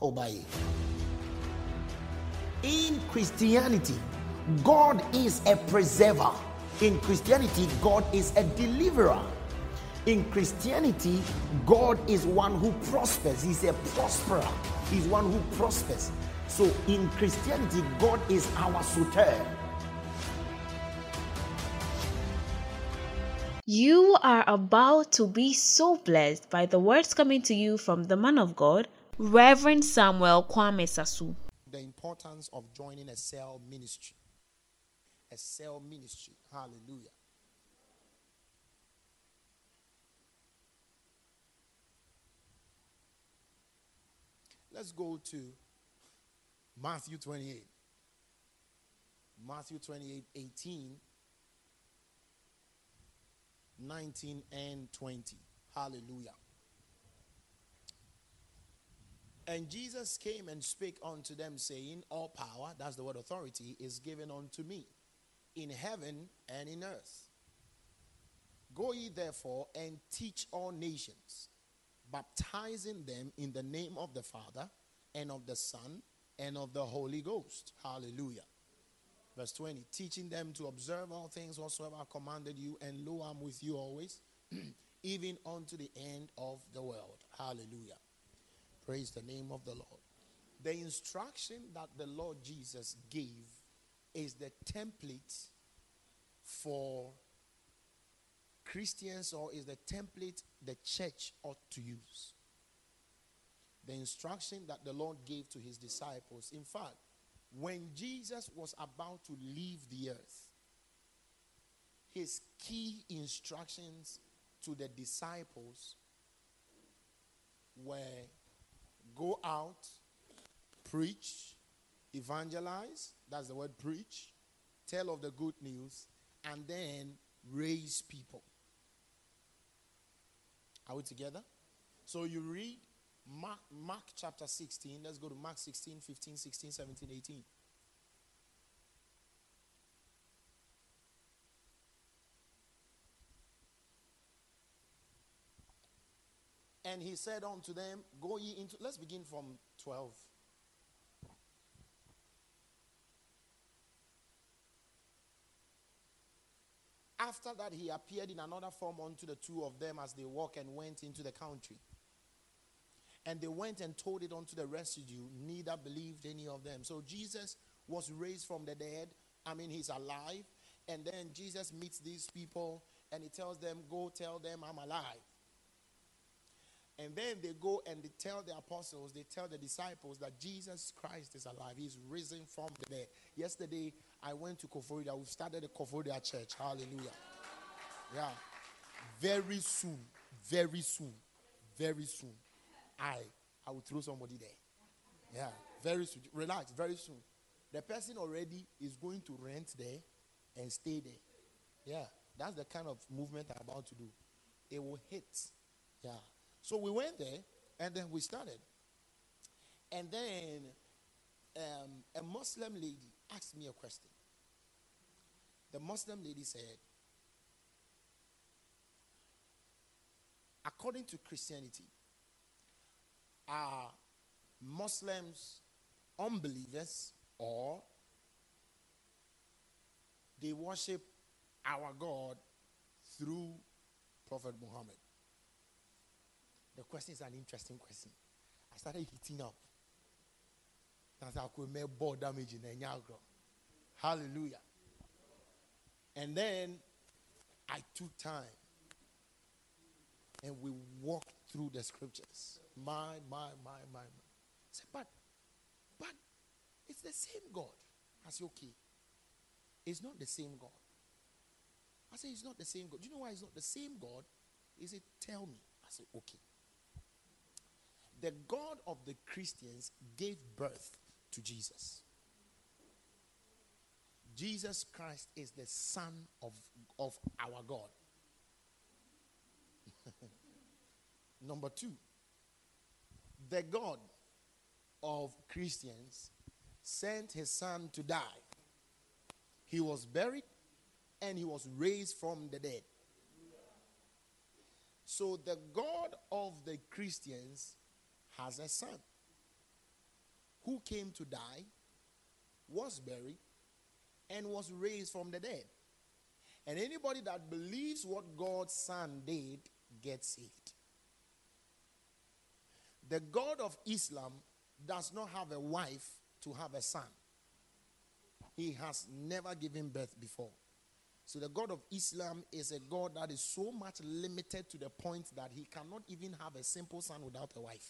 obey. In Christianity, God is a preserver. In Christianity, God is a deliverer. In Christianity, God is one who prospers. He's a prosperer. He's one who prospers. So in Christianity, God is our soter. You are about to be so blessed by the words coming to you from the man of God, Reverend Samuel Kwame Sasu. The importance of joining a cell ministry. A cell ministry. Hallelujah. Let's go to Matthew 28. Matthew 28, 18, 19, and 20. Hallelujah. And Jesus came and spake unto them, saying, all power, that's the word authority, is given unto me, in heaven and in earth. Go ye therefore and teach all nations, baptizing them in the name of the Father, and of the Son, and of the Holy Ghost. Hallelujah. Verse 20, teaching them to observe all things whatsoever I commanded you, and lo, I'm with you always, even unto the end of the world. Hallelujah. Praise the name of the Lord. The instruction that the Lord Jesus gave is the template for Christians, or is the template the church ought to use. The instruction that the Lord gave to his disciples. In fact, when Jesus was about to leave the earth, his key instructions to the disciples were go out, preach, evangelize, that's the word preach, tell of the good news, and then raise people. Are we together? So you read Mark chapter 16. Let's go to Mark 16, 15, 16, 17, 18. And he said unto them, go ye into, let's begin from 12. After that, he appeared in another form unto the two of them as they walked and went into the country. And they went and told it unto the residue, neither believed any of them. So Jesus was raised from the dead. He's alive. And then Jesus meets these people and he tells them, go tell them I'm alive. And then they go and they tell the apostles, they tell the disciples that Jesus Christ is alive. He's risen from the dead. Yesterday, I went to Koforidua. We've started the Koforidua church. Hallelujah. Yeah. Very soon, very soon, very soon, I will throw somebody there. Yeah. Very soon. Relax, very soon. The person already is going to rent there and stay there. Yeah. That's the kind of movement I'm about to do. It will hit. Yeah. So we went there, and then we started. And then a Muslim lady asked me a question. The Muslim lady said, according to Christianity, are Muslims unbelievers, or they worship our God through Prophet Muhammad? The question is an interesting question. I started heating up. That's how I could make ball damage in the Nyagro. Hallelujah. And then I took time and we walked through the scriptures. My. I said, but it's the same God. I said, okay. It's not the same God. I said, it's not the same God. Do you know why it's not the same God? He said, tell me. I said, okay. The God of the Christians gave birth to Jesus. Jesus Christ is the Son of our God. Number two, the God of Christians sent his Son to die. He was buried and he was raised from the dead. So the God of the Christians has a son. who came to die, was buried, and was raised from the dead. And anybody that believes what God's Son did gets saved. The God of Islam does not have a wife to have a son. He has never given birth before. So the God of Islam is a God that is so much limited to the point that he cannot even have a simple son without a wife.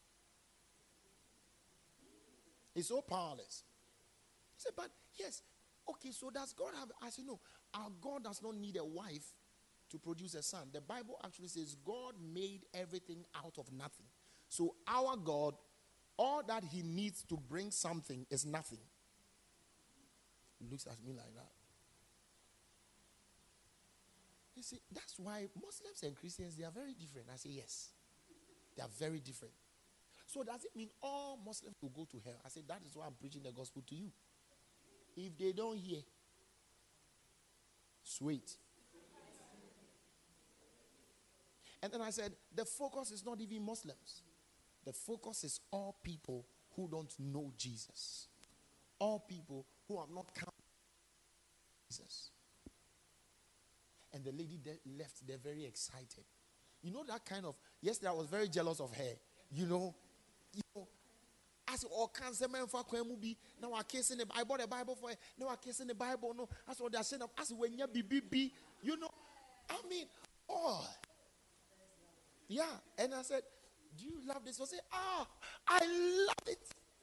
He's so powerless. He said, but yes, okay, so does God have, as you know, our God does not need a wife to produce a son. The Bible actually says God made everything out of nothing. So our God, all that he needs to bring something is nothing. He looks at me like that. You see, that's why Muslims and Christians, they are very different. I say yes. They are very different. So does it mean all Muslims will go to hell? I say that is why I'm preaching the gospel to you. If they don't hear, sweet. And then I said, the focus is not even Muslims. The focus is all people who don't know Jesus. All people who have not come to Jesus. And the lady left there very excited. You know that kind of, yesterday I was very jealous of her. You know, as all cancer man for Kwemubi, now I kiss in the I bought a Bible for her. Now I kiss in the Bible. No, that's what they're saying. As when you be, you know, I mean, oh, yeah. And I said, do you love this? I said, I love it.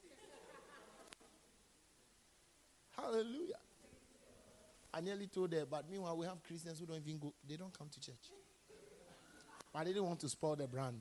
Hallelujah. I nearly told her, but meanwhile we have Christians who don't even go, they don't come to church. But I didn't want to spoil the brand.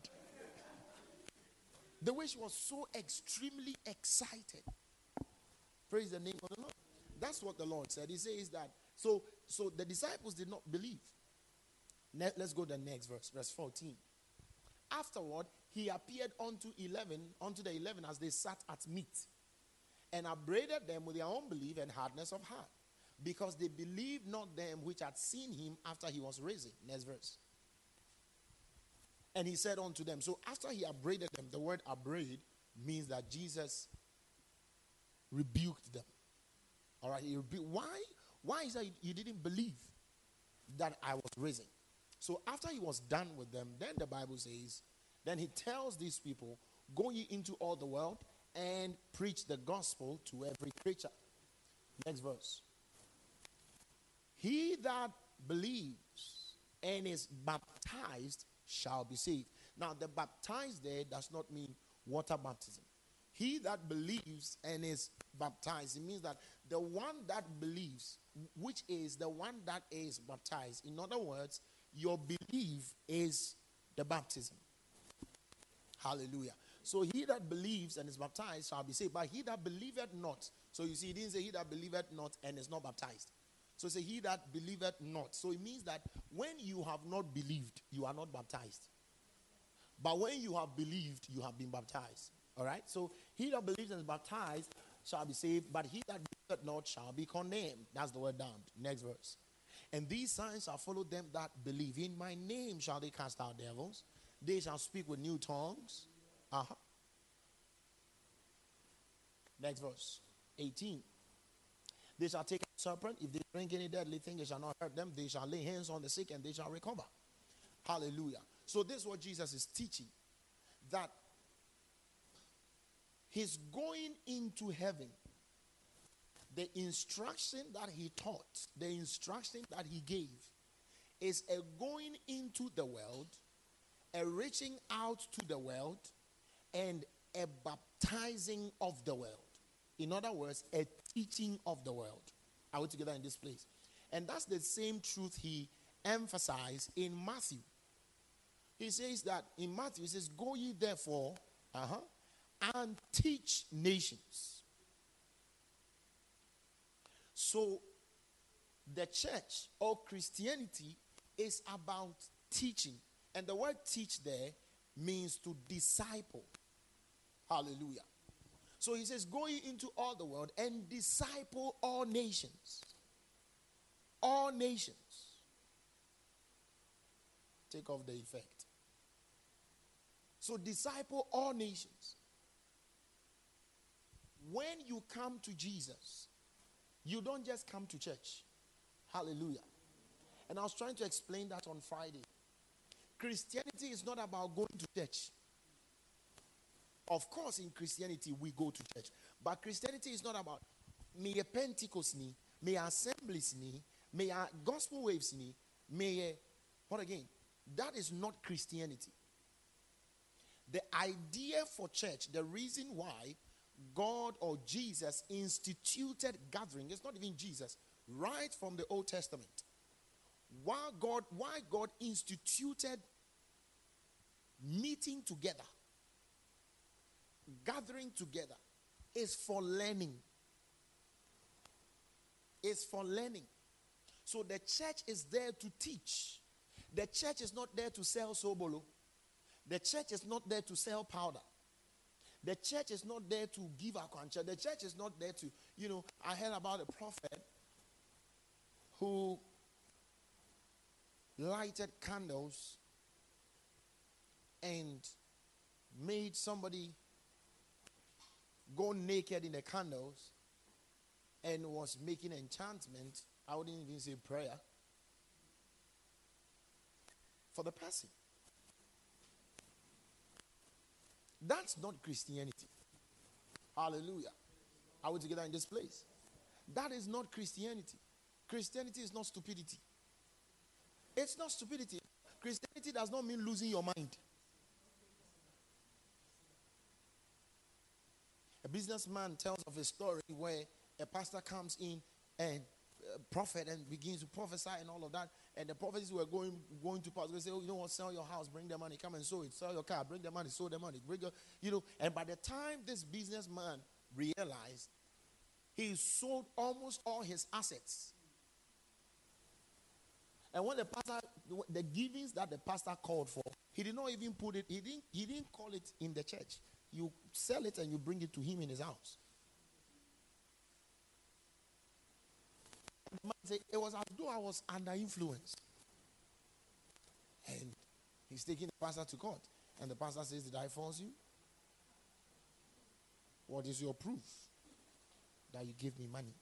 The way she was so extremely excited. Praise the name of the Lord. That's what the Lord said. He says that, so the disciples did not believe. Let's go to the next verse, verse 14. Afterward, he appeared unto the 11 as they sat at meat, and upbraided them with their unbelief and hardness of heart, because they believed not them which had seen him after he was risen. Next verse. And he said unto them, so after he upbraided them, the word upbraid means that Jesus rebuked them. All right, why is that you didn't believe that I was risen? So after he was done with them, then the Bible says, then he tells these people, go ye into all the world and preach the gospel to every creature. Next verse. He that believes and is baptized shall be saved. Now, the baptized there does not mean water baptism. He that believes and is baptized, it means that the one that believes, which is the one that is baptized. In other words, your belief is the baptism. Hallelujah. So he that believes and is baptized shall be saved, but he that believeth not. So you see, he didn't say he that believeth not and is not baptized. So say he that believeth not. So it means that when you have not believed, you are not baptized. But when you have believed, you have been baptized. All right? So he that believes and is baptized shall be saved, but he that believeth not shall be condemned. That's the word down. Next verse. And these signs shall follow them that believe. In my name shall they cast out devils. They shall speak with new tongues. Next verse. 18. They shall take a serpent. If they drink any deadly thing, it shall not hurt them. They shall lay hands on the sick and they shall recover. Hallelujah. So this is what Jesus is teaching. That he's going into heaven. The instruction that he taught, the instruction that he gave, is a going into the world, a reaching out to the world, and a baptizing of the world. In other words, a teaching of the world. Are we together in this place? And that's the same truth he emphasized in Matthew. He says that in Matthew, he says, go ye therefore and teach nations. So the church or Christianity is about teaching. And the word teach there means to disciple. Hallelujah. So he says, go ye into all the world and disciple all nations. All nations. Take off the effect. So disciple all nations. when you come to Jesus, you don't just come to church. Hallelujah. And I was trying to explain that on Friday. Christianity is not about going to church. Of course, in Christianity, we go to church. But Christianity is not about me a Pentecost ni, me a assemblies ni, me a gospel waves ni, me a, what again? That is not Christianity. The idea for church, the reason why God or Jesus instituted gathering, it's not even Jesus, right from the Old Testament. Why God instituted meeting together, gathering together, is for learning. It's for learning. So the church is there to teach. The church is not there to sell sobolo. The church is not there to sell powder. The church is not there to give akwancha. The church is not there to, I heard about a prophet who lighted candles and made somebody go naked in the candles and was making enchantment. I wouldn't even say prayer for the person. That's not Christianity. Hallelujah. Are we together in this place? That is not Christianity. Christianity is not stupidity. It's not stupidity. Christianity does not mean losing your mind. A businessman tells of a story where a pastor comes in and prophet and begins to prophesy and all of that. And the prophecies were going to pass. They say, you know what, sell your house, bring the money, come and sow it. Sell your car, bring the money, sow the money. And by the time this businessman realized, he sold almost all his assets. And when the givings that the pastor called for, he did not even put it, he didn't call it in the church. You sell it and you bring it to him in his house. The man said, it was as though I was under influence. And he's taking the pastor to court. And the pastor says, did I force you? What is your proof that you give me money?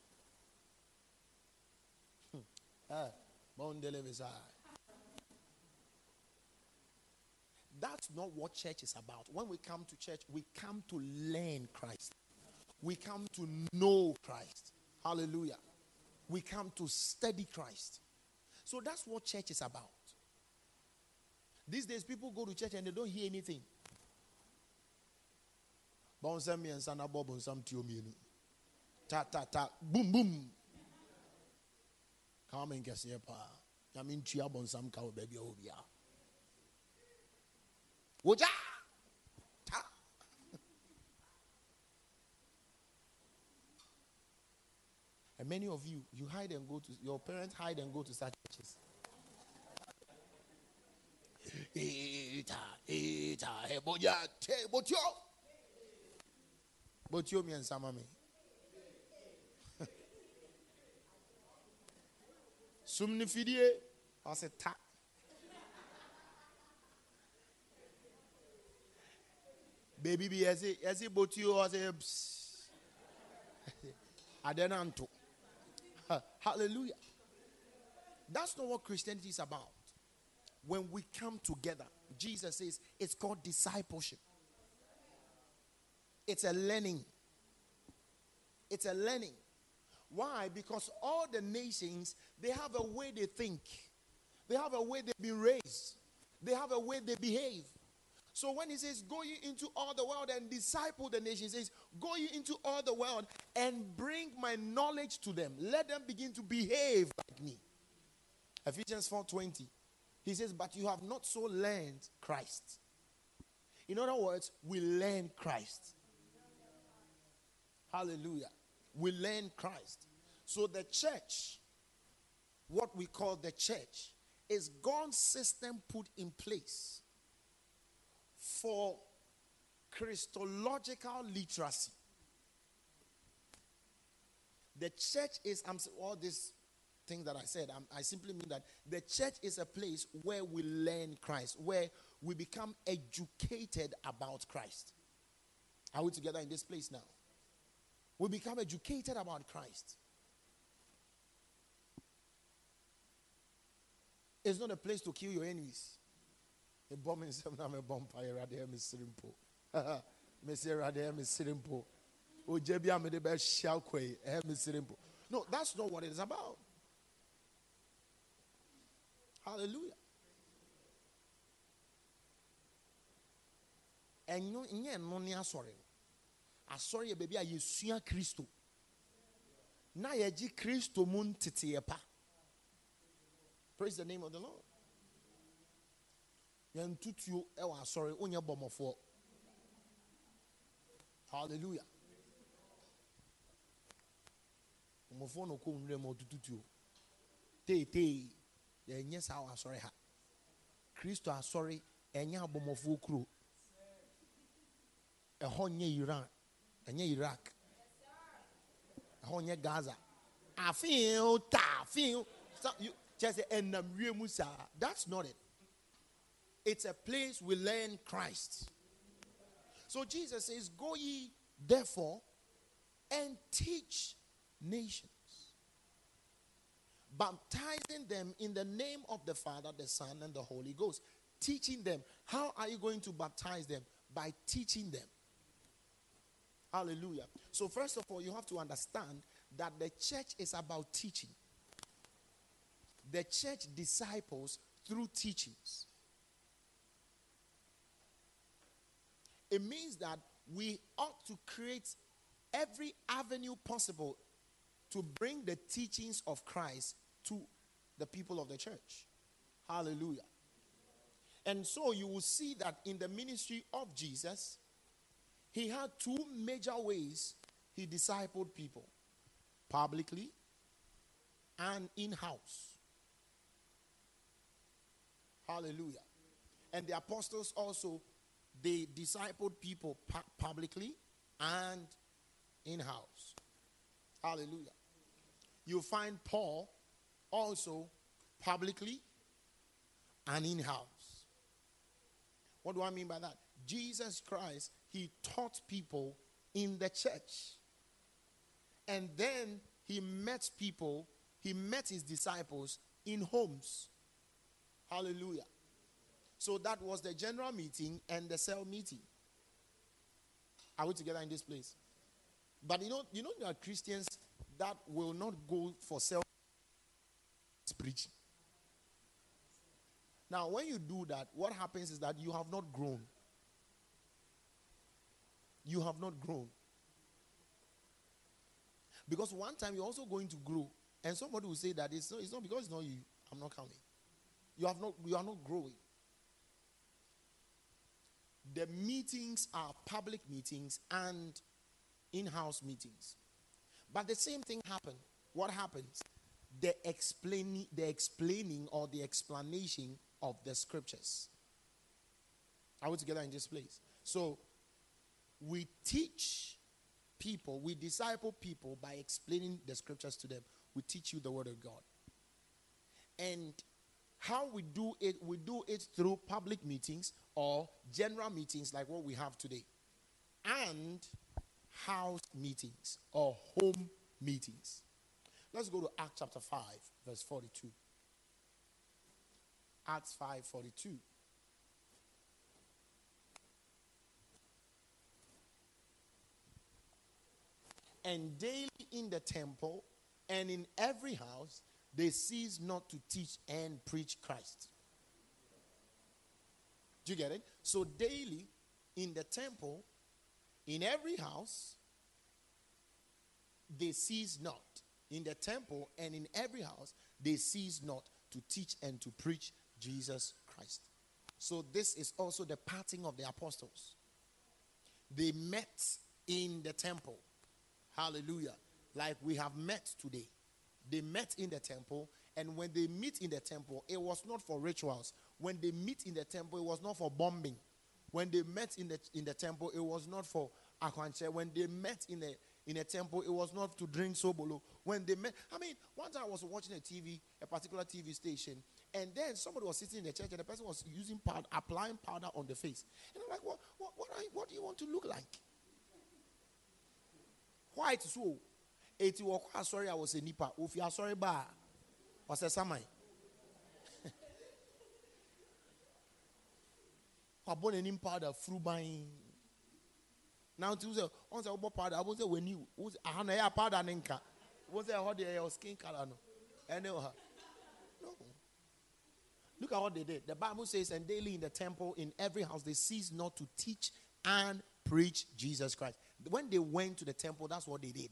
That's not what church is about. When we come to church, we come to learn Christ. We come to know Christ. Hallelujah. We come to study Christ. So that's what church is about. These days, people go to church and they don't hear anything. Ta ta ta, boom boom. Come and get here, pa. I mean, chia bon some cow baby obia. Woja. Ta. And many of you hide and go to your parents hide and go to such churches. Botio me and Samame. Sumni fidie, I said ta. Baby be as a botio as a adenanto. Hallelujah. That's not what Christianity is about. When we come together, Jesus says it's called discipleship. It's a learning. It's a learning. Why? Because all the nations, they have a way they think. They have a way they've been raised. They have a way they behave. So when he says, go ye into all the world and disciple the nations, he says, go ye into all the world and bring my knowledge to them. Let them begin to behave like me. Ephesians 4:20. He says, but you have not so learned Christ. In other words, we learn Christ. Hallelujah. We learn Christ. So the church, what we call the church, is God's system put in place for Christological literacy. The church is, all these things that I said, I simply mean that the church is a place where we learn Christ, where we become educated about Christ. Are we together in this place now? We become educated about Christ. It's not a place to kill your enemies. A bomb in some name, a bomb fire, rather, Miss Simple. Monsieur Radhe, Miss Simple. Oh, Jebia, me the best shalquay, Miss Simple. No, that's not what it is about. Hallelujah. And you know, sorry, baby, you see Christo. Na yeji Christo mun titiepa. Praise the name of the Lord. Yan tutu ewa sorry unya bomofo. Hallelujah. Bomofo no ko unre mo tutu. Te ye nye sa wa sorry ha. Christo asori enya bomofo kuro. Ehon nye Iran, enye Iraq. Ehon nye Gaza. Afin ta, afin. You just say enamwe musa. That's not it. It's a place we learn Christ. So Jesus says, "Go ye therefore and teach nations, baptizing them in the name of the Father, the Son, and the Holy Ghost." Teaching them. How are you going to baptize them? By teaching them. Hallelujah. So first of all, you have to understand that the church is about teaching. The church disciples through teachings. It means that we ought to create every avenue possible to bring the teachings of Christ to the people of the church. Hallelujah. And so you will see that in the ministry of Jesus, he had two major ways he discipled people: publicly and in-house. Hallelujah. And the apostles also, they discipled people publicly and in-house. Hallelujah. You find Paul also publicly and in-house. What do I mean by that? Jesus Christ, he taught people in the church. And then he met people, he met his disciples in homes. Hallelujah. So that was the general meeting and the cell meeting. Are we together in this place? But you know there are Christians that will not go for cell preaching. Now, when you do that, what happens is that you have not grown. You have not grown. Because one time you're also going to grow. And somebody will say that it's not because it's not you. I'm not coming. You are not growing. The meetings are public meetings and in-house meetings. But the same thing happened. What happens? The explaining or the explanation of the scriptures. Are we together in this place? So we teach people, we disciple people by explaining the scriptures to them. We teach you the word of God. And how we do it through public meetings or general meetings like what we have today. And house meetings or home meetings. Let's go to Acts chapter 5, verse 42. Acts 5:42. And daily in the temple and in every house, they cease not to teach and preach Christ. Do you get it? So daily in the temple, in every house, they cease not. In the temple and in every house, they cease not to teach and to preach Jesus Christ. So this is also the parting of the apostles. They met in the temple. Hallelujah. Like we have met today. They met in the temple, and when they meet in the temple, it was not for rituals. When they meet in the temple, it was not for bombing. When they met in the temple, it was not for akwanche. When they met in a temple, it was not to drink sobolo. When they met, one time I was watching a particular TV station, and then somebody was sitting in the church, and the person was using powder, applying powder on the face. And I'm like, what do you want to look like? White so. 80 walk sorry I was a nipa. If you are sorry ba was a samai. Abon any powder through buying. Now to say once I bought powder, I was when you was a hana powder ninka. Was there how your skin color no? And no. Look at what they did. The Bible says, and daily in the temple, in every house, they cease not to teach and preach Jesus Christ. When they went to the temple, that's what they did.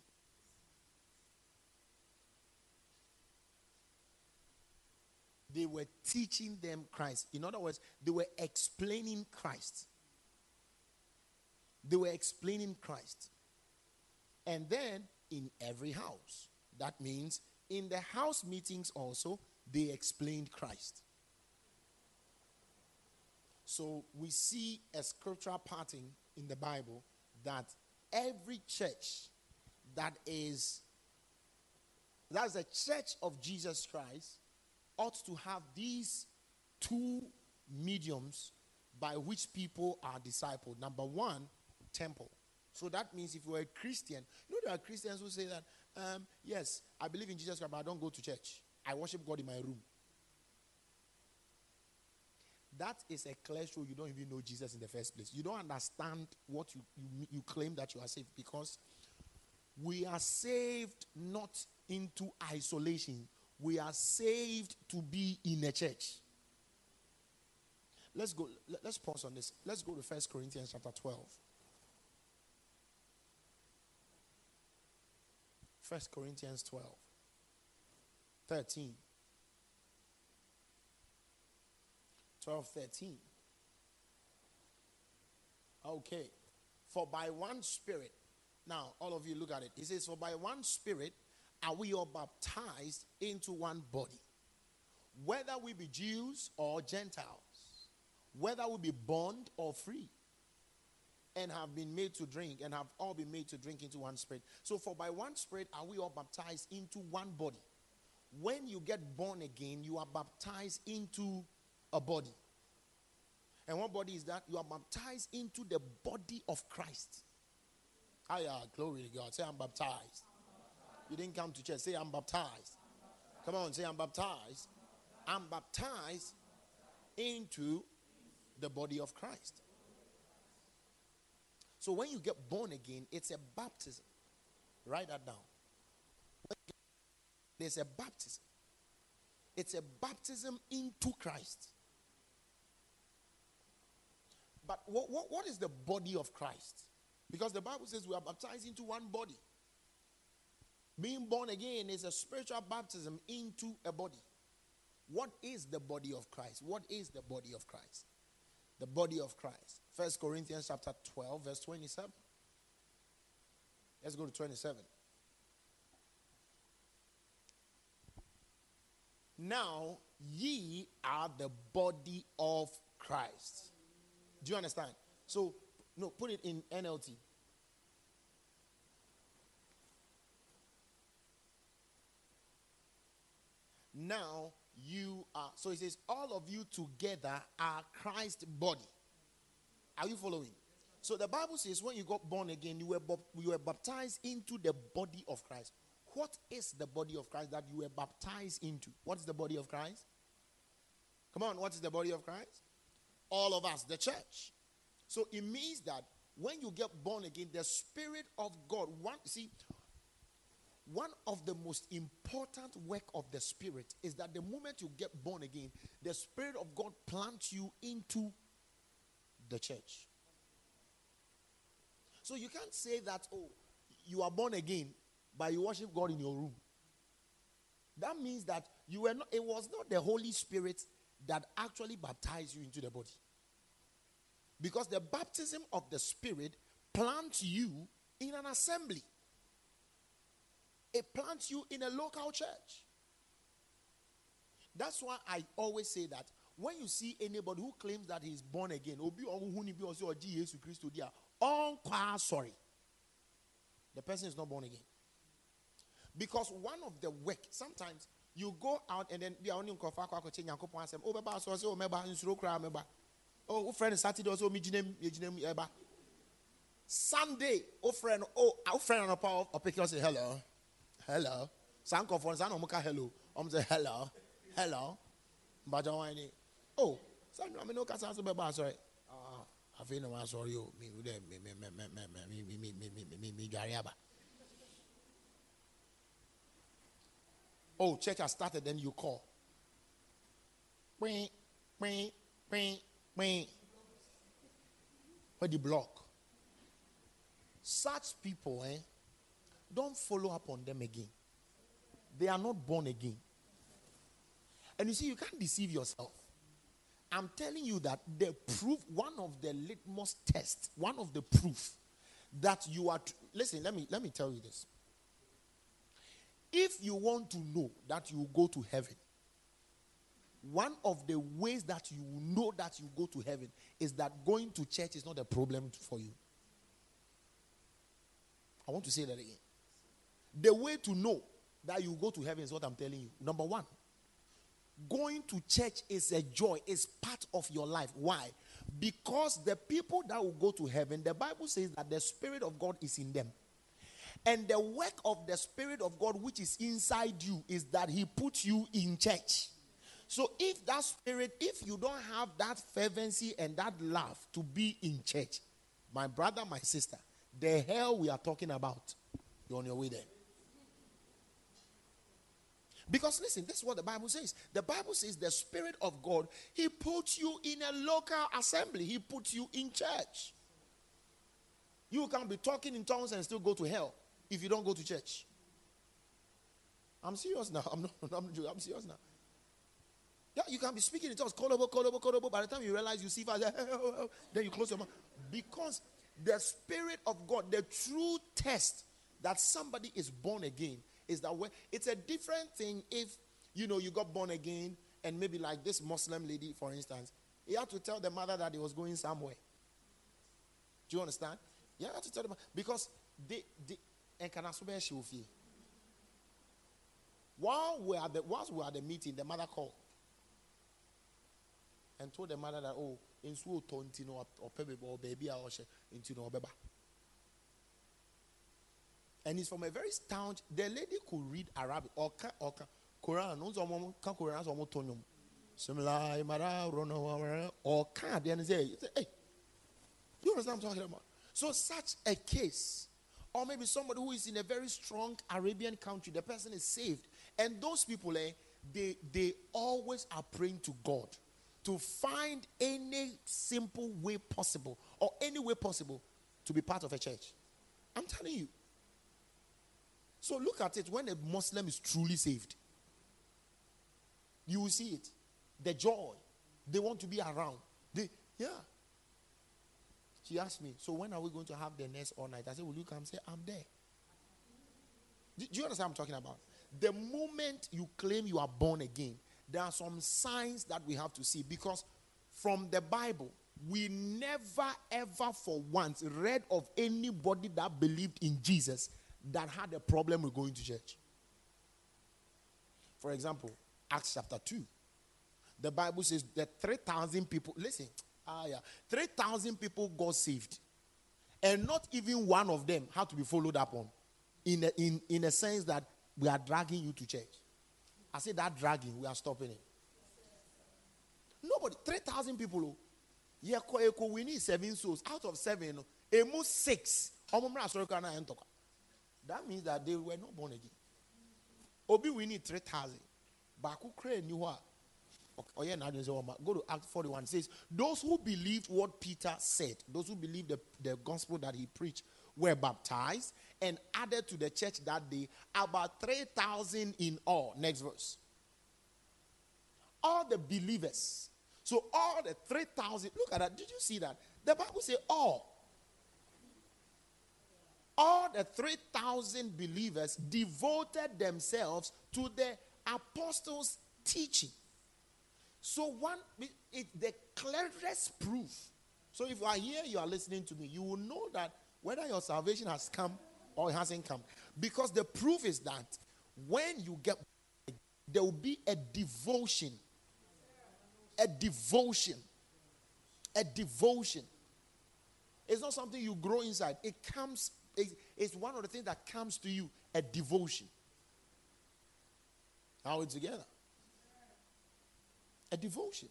They were teaching them Christ. In other words, they were explaining Christ. They were explaining Christ. And then in every house. That means in the house meetings also, they explained Christ. So we see a scriptural pattern in the Bible that every church that's the church of Jesus Christ ought to have these two mediums by which people are discipled. Number one, temple. So that means if you're a Christian, you know there are Christians who say that, yes, I believe in Jesus Christ, but I don't go to church. I worship God in my room. That is a clear show you don't even know Jesus in the first place. You don't understand what you claim that you are saved, because we are saved not into isolation. We are saved to be in a church. Let's pause on this. Let's go to 1 Corinthians chapter 12. 1 Corinthians 12. 13. 12:13. Okay. For by one Spirit, now all of you look at it. It says, for by one Spirit are we all baptized into one body, whether we be Jews or Gentiles, whether we be bond or free, and have been made to drink, and have all been made to drink into one Spirit. So for by one Spirit are we all baptized into one body. When you get born again, you are baptized into a body. And what body is that? You are baptized into the body of Christ. Glory to God. Say, I'm baptized. You didn't come to church. Say, I'm baptized. Come on, say, I'm baptized. I'm baptized into the body of Christ. So when you get born again, it's a baptism. Write that down. There's a baptism. It's a baptism into Christ. But what is the body of Christ? Because the Bible says we are baptized into one body. Being born again is a spiritual baptism into a body. What is the body of Christ? What is the body of Christ? The body of Christ. 1 Corinthians chapter 12, verse 27. Let's go to 27. Now ye are the body of Christ. Do you understand? So, no, put it in NLT. Now you are, so it says, all of you together are Christ's body. Are you following? So the Bible says when you got born again, you were baptized into the body of Christ. What is the body of Christ that you were baptized into? What is the body of Christ? Come on, what is the body of Christ? All of us, the church. So it means that when you get born again, the Spirit of God, one of the most important work of the Spirit is that the moment you get born again, the Spirit of God plants you into the church. So you can't say that, oh, you are born again, but you worship God in your room. That means that it was not the Holy Spirit that actually baptized you into the body. Because the baptism of the Spirit plants you in an assembly. It plants you in a local church. That's why I always say that when you see anybody who claims that he's born again, sorry, the person is not born again. Because one of the work, sometimes you go out and then friend Saturday also Sunday, our friend on a power or pick say hello. Some conference, I don't hello. Say hello. But oh, some I mean no cast be bad sorry. I feel no sorry you me Gariaba. Oh, church has started, then you call. Where the block? Such people, don't follow up on them again. They are not born again. And you see, you can't deceive yourself. I'm telling you that the proof, one of the litmus tests, one of the proof that you are, listen, let me tell you this. If you want to know that you go to heaven, one of the ways that you know that you go to heaven is that going to church is not a problem for you. I want to say that again. The way to know that you go to heaven is what I'm telling you. Number one, going to church is a joy, is part of your life. Why? Because the people that will go to heaven, the Bible says that the Spirit of God is in them. And the work of the Spirit of God which is inside you is that he puts you in church. So if that spirit, if you don't have that fervency and that love to be in church, my brother, my sister, the hell we are talking about, you're on your way there. Because listen, this is what the Bible says. The Bible says the Spirit of God, he puts you in a local assembly. He puts you in church. You can be talking in tongues and still go to hell if you don't go to church. I'm serious now. I'm serious now. Yeah, you can be speaking in tongues, kolobo. By the time you realize you see fire, then you close your mouth. Because the Spirit of God, the true test that somebody is born again is that when it's a different thing if you got born again and maybe like this Muslim lady, for instance, he had to tell the mother that he was going somewhere. Do you understand? Yeah, I had to tell them because they and can I she will feel. Whilst we are at the meeting, the mother called and told the mother that in school or baby or beba. And he's from a very staunch. The lady could read Arabic or Quran. Or can't. Then say, hey, you understand what I'm talking about? So such a case, or maybe somebody who is in a very strong Arabian country, the person is saved, and those people, they always are praying to God to find any simple way possible or any way possible to be part of a church. I'm telling you. So look at it when a Muslim is truly saved. You will see it. The joy. They want to be around. She asked me, so when are we going to have the nest all night? I said, will you come? Say, I'm there. Do you understand what I'm talking about? The moment you claim you are born again, there are some signs that we have to see. Because from the Bible, we never ever for once read of anybody that believed in Jesus that had a problem with going to church. For example, Acts chapter 2. The Bible says that 3,000 people, listen, 3,000 people got saved. And not even one of them had to be followed up on. In a sense that we are dragging you to church. I say that dragging, we are stopping it. Nobody, 3,000 people. We need 7 souls. Out of 7, 6. That means that they were not born again. Obi, we need 3,000. Go to Act 41. It says, those who believed what Peter said, those who believed the gospel that he preached, were baptized and added to the church that day, about 3,000 in all. Next verse. All the believers. So all the 3,000, look at that. Did you see that? The Bible says all. All the 3,000 believers devoted themselves to the apostles' teaching. So the clearest proof. So if you are here, you are listening to me, you will know that whether your salvation has come or it hasn't come. Because the proof is that when you get, there will be a devotion. A devotion. A devotion. It's not something you grow inside. It comes, it's one of the things that comes to you, a devotion. Are we together? A devotion.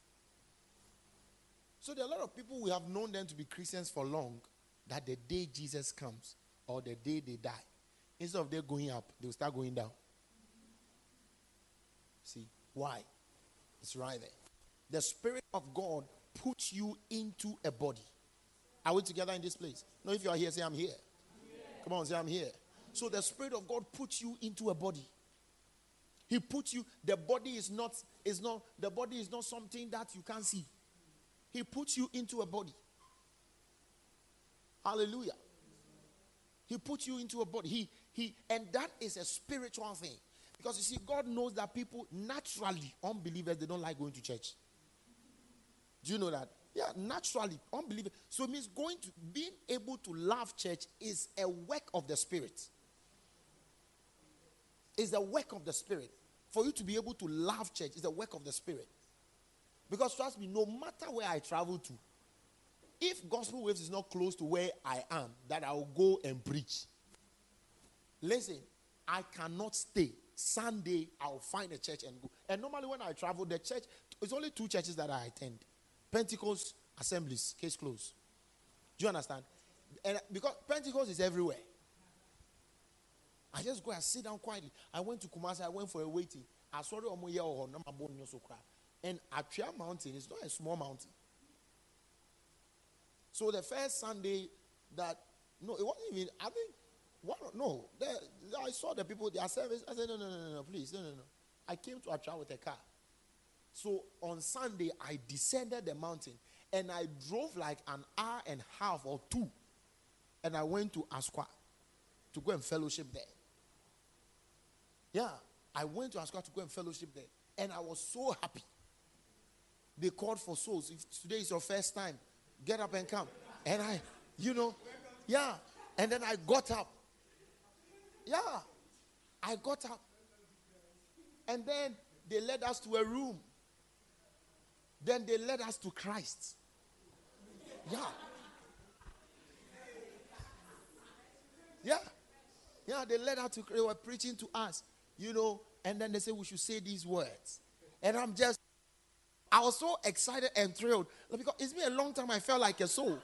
So there are a lot of people, we have known them to be Christians for long, that the day Jesus comes or the day they die, instead of them going up, they'll start going down. See, why? It's right there. The Spirit of God puts you into a body. Are we together in this place? No, if you are here, say, I'm here. Come on, say, I'm here. So the Spirit of God puts you into a body. He puts you, the body is not something that you can't see. He puts you into a body. Hallelujah. He puts you into a body. And that is a spiritual thing. Because you see, God knows that people naturally, unbelievers, they don't like going to church. Do you know that? Yeah, naturally, unbelievers. So it means being able to love church is a work of the Spirit. It's a work of the Spirit. For you to be able to love church is a work of the Spirit. Because trust me, no matter where I travel to, if Gospel Waves is not close to where I am, that I will go and preach. Listen, I cannot stay. Sunday, I'll find a church and go. And normally when I travel, the church, it's only 2 churches that I attend. Pentecost Assemblies, case closed. Do you understand? And because Pentecost is everywhere. I just go and sit down quietly. I went to Kumasi, I went for a waiting. I saw the Omoye or Namabon so cry. And Atria Mountain is not a small mountain. So the first Sunday that, no, it wasn't even, I think, I saw the people, their service. I said, no, please, no. I came to Atria with a car. So on Sunday, I descended the mountain and I drove like an hour and a half or 2. And I went to Asqua to go and fellowship there. Yeah, I went to Asqua to go and fellowship there. And I was so happy. They called for souls. If today is your first time, get up and come. And yeah. And then I got up. Yeah, I got up. And then they led us to a room. Then they led us to Christ. Yeah. Yeah, they led us to, they were preaching to us, and then they said we should say these words. And I was so excited and thrilled because it's been a long time I felt like a soul.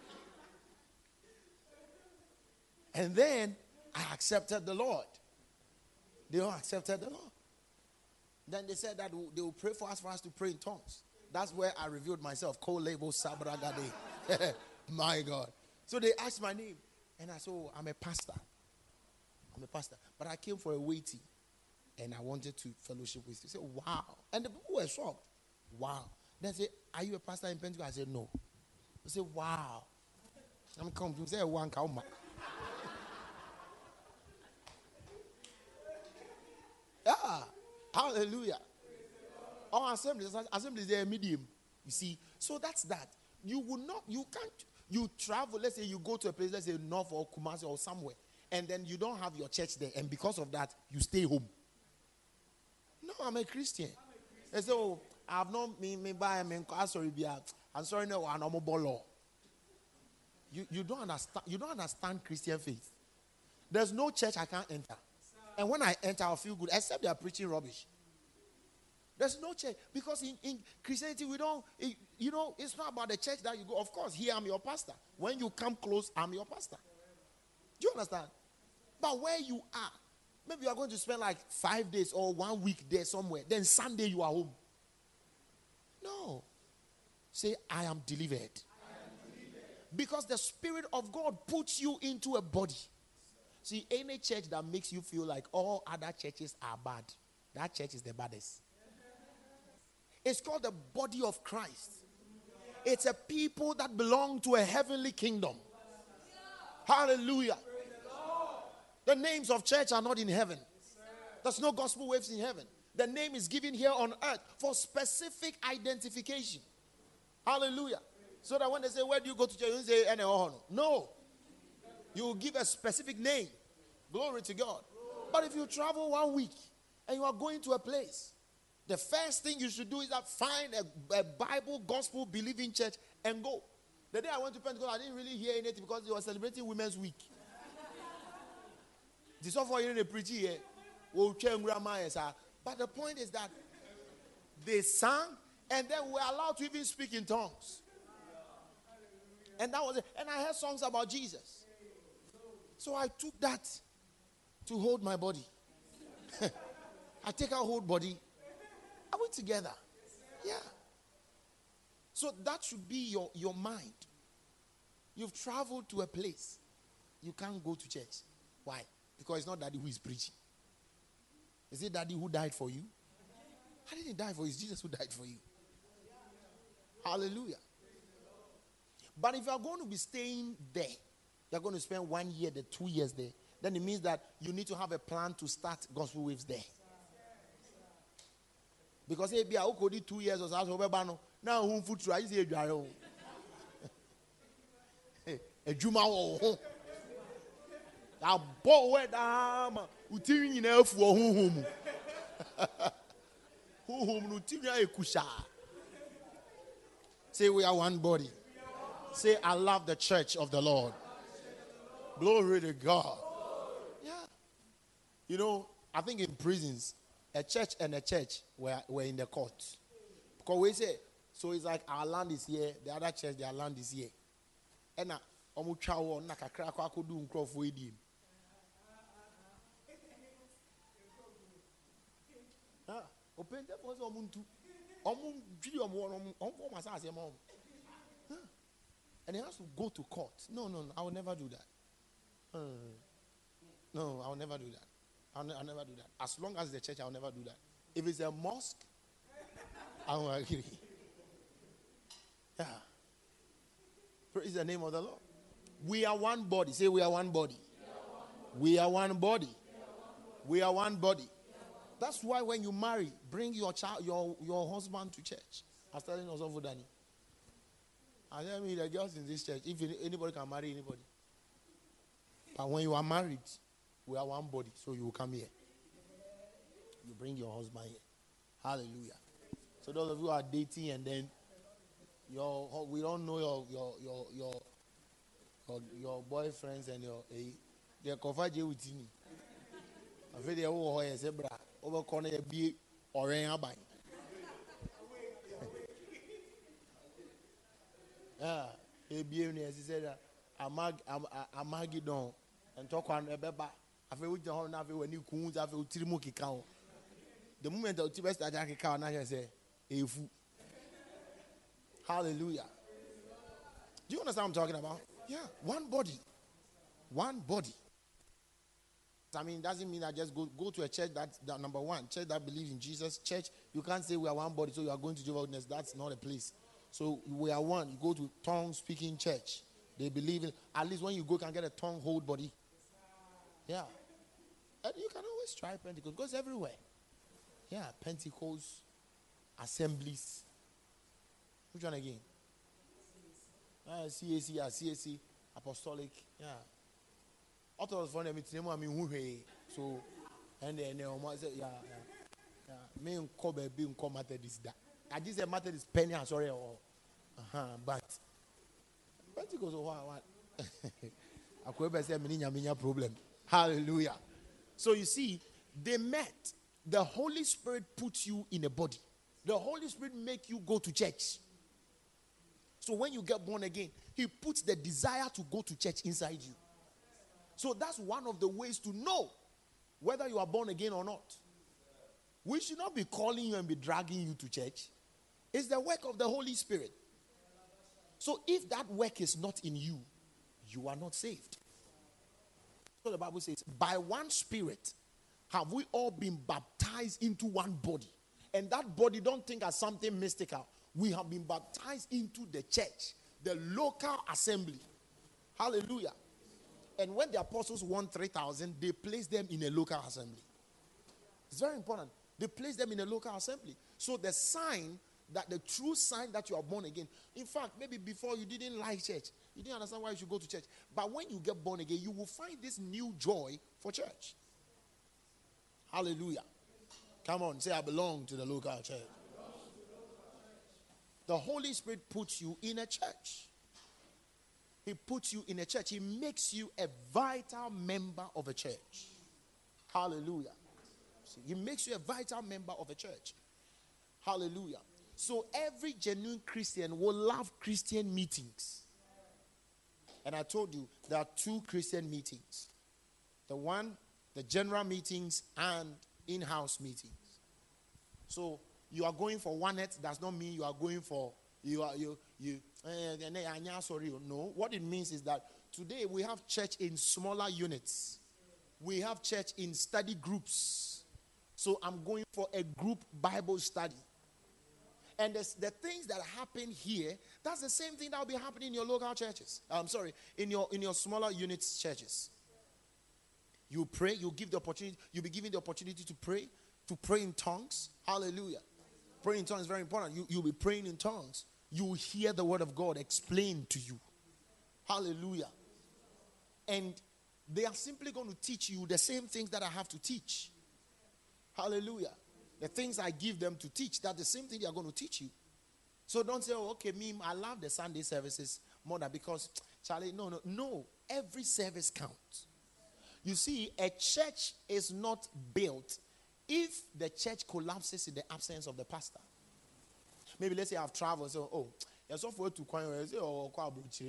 And then I accepted the Lord. They all accepted the Lord. Then they said that they will pray for us to pray in tongues. That's where I revealed myself. Kolebo Sabragade. My God. So they asked my name. And I said, I'm a pastor. But I came for a waiting. And I wanted to fellowship with you. They said, wow. And the people were shocked. Wow. Then they said, are you a pastor in Pentecost? I said, no. They said, wow. I'm coming. They said, one kauma. Yeah. Hallelujah. Our assemblies, they're medium. You see, so that's that. You travel, let's say you go to a place, let's say North or Kumasi or somewhere, and then you don't have your church there, and because of that, you stay home. No, I'm a Christian. They say, I've not I'm sorry, no, I'm not law. You don't understand. You don't understand Christian faith. There's no church I can't enter. And when I enter, I'll feel good, except they are preaching rubbish. There's no church. Because in Christianity, it's not about the church that you go. Of course, here I'm your pastor. When you come close, I'm your pastor. Do you understand? But where you are, maybe you are going to spend like 5 days or 1 week there somewhere. Then Sunday you are home. No. Say, I am delivered. Because the Spirit of God puts you into a body. See, any church that makes you feel like all other churches are bad, that church is the baddest. It's called the body of Christ. It's a people that belong to a heavenly kingdom. Hallelujah. The names of church are not in heaven. There's no Gospel Waves in heaven. The name is given here on earth for specific identification. Hallelujah. So that when they say, where do you go to church? You say, no. You will give a specific name. Glory to God. But if you travel 1 week and you are going to a place, the first thing you should do is that find a Bible, gospel, believing church and go. The day I went to Pentecost, I didn't really hear anything because they were celebrating Women's Week. The software you didn't preach here. But the point is that they sang and then were allowed to even speak in tongues. And that was it. And I heard songs about Jesus. So I took that to hold my body. I take our whole body. Are we together? Yeah. So that should be your mind. You've traveled to a place. You can't go to church. Why? Because it's not daddy who is preaching. Is it daddy who died for you? I didn't die for you. It's Jesus who died for you. Hallelujah. But if you are going to be staying there, you're going to spend 1 year there, 2 years there, then it means that you need to have a plan to start gospel waves there. Because if you are 2 years or so, now whom food try is a juma or a boy who tin in elf for whom kusha. Say we are one body. Say I love the church of the Lord. Glory to God. Yeah. You know, I think in prisons, a church and a church were in the court. Because we say, so it's like our land is here, the other church, their land is here. And now, and he has to go to court. No, I will never do that. No, I will never do that. I'll never do that. As long as the church, I'll never do that. If it's a mosque, I will agree. Yeah. Praise the name of the Lord. We are one body. Say we are one body. We are one body. We are one body. That's why when you marry, bring your child, your husband to church. I was telling also Danny. I tell me the girls in this church, if anybody can marry anybody. But when you are married, we are one body. So you will come here. You bring your husband here. Hallelujah. So those of you who are dating and then we don't know your boyfriends and they cover you with me. I feel they all say bra over corner be orange by. Yeah, he said Amagidon and talk on a beba. I feel with the whole navi when you coons have Tirimuki cow. The moment of Tibet that cow, I say, hallelujah. Do you understand what I'm talking about? Yeah, one body. One body. I mean, doesn't mean I just go to a church that number one, church that believes in Jesus. Church, you can't say we are one body, so you are going to Jehovah's Witness. That's not a place. So we are one. You go to tongue-speaking church. They believe in, at least when you go, you can get a tongue-hold body. Yeah. And you can always try Pentecost. It goes everywhere. Yeah, Pentecost, assemblies. Which one again? CAC, apostolic. Yeah. Authors for them, it's name I mean, so, and then, yeah. Me and Kobe being committed is that. I just said matter is penny, I'm sorry, but Pentecost, what? I could say, I problem. Hallelujah. So you see, they met. The Holy Spirit puts you in a body. The Holy Spirit make you go to church. So when you get born again, He puts the desire to go to church inside you. So that's one of the ways to know whether you are born again or not. We should not be calling you and be dragging you to church. It's the work of the Holy Spirit. So if that work is not in you, you are not saved. So the Bible says, by one Spirit have we all been baptized into one body. And that body, don't think as something mystical. We have been baptized into the church, the local assembly. Hallelujah. And when the apostles won 3,000, they placed them in a local assembly. It's very important. They placed them in a local assembly. So the sign, that the true sign that you are born again. In fact, maybe before you didn't like church. You didn't understand why you should go to church. But when you get born again, you will find this new joy for church. Hallelujah. Come on, say I belong to the local church. The Holy Spirit puts you in a church. He puts you in a church. He makes you a vital member of a church. Hallelujah. See, he makes you a vital member of a church. Hallelujah. So every genuine Christian will love Christian meetings. And I told you there are two Christian meetings. The general meetings and in-house meetings. So you are going for one net does not mean you are going for no. What it means is that today we have church in smaller units. We have church in study groups. So I'm going for a group Bible study. And the things that happen here, that's the same thing that will be happening in your local churches. In your smaller units churches. You pray, you'll be given the opportunity to pray in tongues. Hallelujah. Praying in tongues is very important. You'll be praying in tongues. You will hear the word of God explained to you. Hallelujah. And they are simply going to teach you the same things that I have to teach. Hallelujah. The things I give them to teach, that's the same thing they are going to teach you. So don't say, oh, okay, I love the Sunday services more than because, Charlie, no. Every service counts. You see, a church is not built if the church collapses in the absence of the pastor. Maybe let's say I've traveled, so, you're so forward to Kwanye, say, oh, Kwabruchi.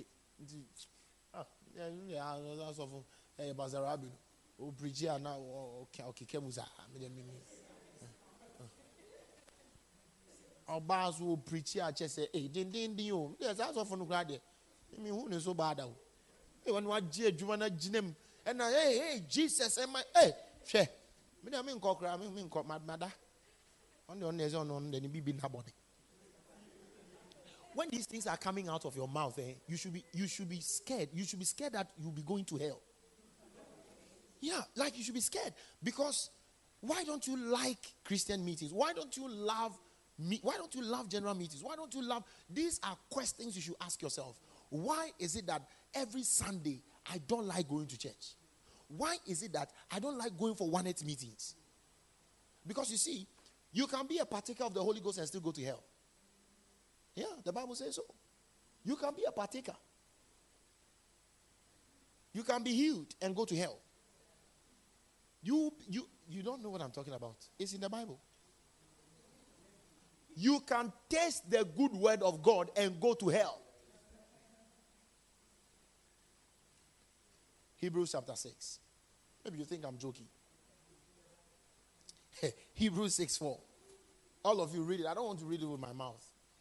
That's of Bazarabi. Oh, Bridgia now, okay, Kemuza. Our bars will preach here, just say, hey, ding, yes, that's often glad. I mean, who is so bad? Hey, when what J. Juana Jinem, and hey, Jesus, and my, hey, share. I mean, cockra, I mean, cock my mother. On the baby body. When these things are coming out of your mouth, you should be scared. You should be scared that you'll be going to hell. Yeah, like you should be scared. Because why don't you like Christian meetings? Why don't you love general meetings? Why don't you love? These are questions you should ask yourself. Why is it that every Sunday I don't like going to church? Why is it that I don't like going for one-night meetings? Because you see, you can be a partaker of the Holy Ghost and still go to hell. Yeah, the Bible says so. You can be a partaker. You can be healed and go to hell. You don't know what I'm talking about. It's in the Bible. You can taste the good word of God and go to hell. Hebrews chapter 6. Maybe you think I'm joking. Hebrews 6:4. All of you read it. I don't want to read it with my mouth.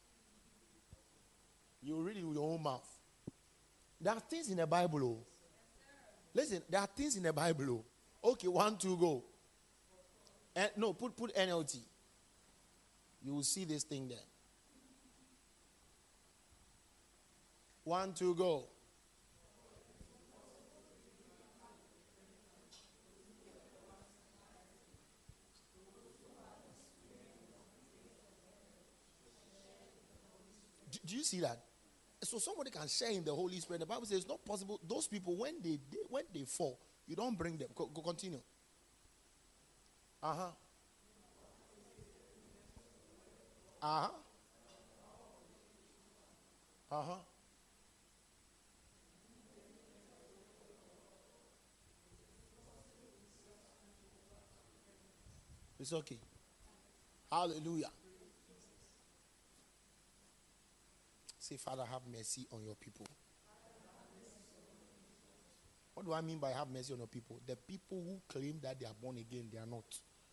You read it with your own mouth. There are things in the Bible. Oh. Listen, there are things in the Bible. Oh. Okay, 1, 2, go. And no, put NLT. You will see this thing there. 1, 2, go. Do you see that? So somebody can share in the Holy Spirit. The Bible says it's not possible. Those people, when they fall, you don't bring them. Go continue. Uh-huh. Uh-huh. Uh-huh. It's okay. Hallelujah. Say, Father, have mercy on your people. What do I mean by have mercy on your people? The people who claim that they are born again, they are not.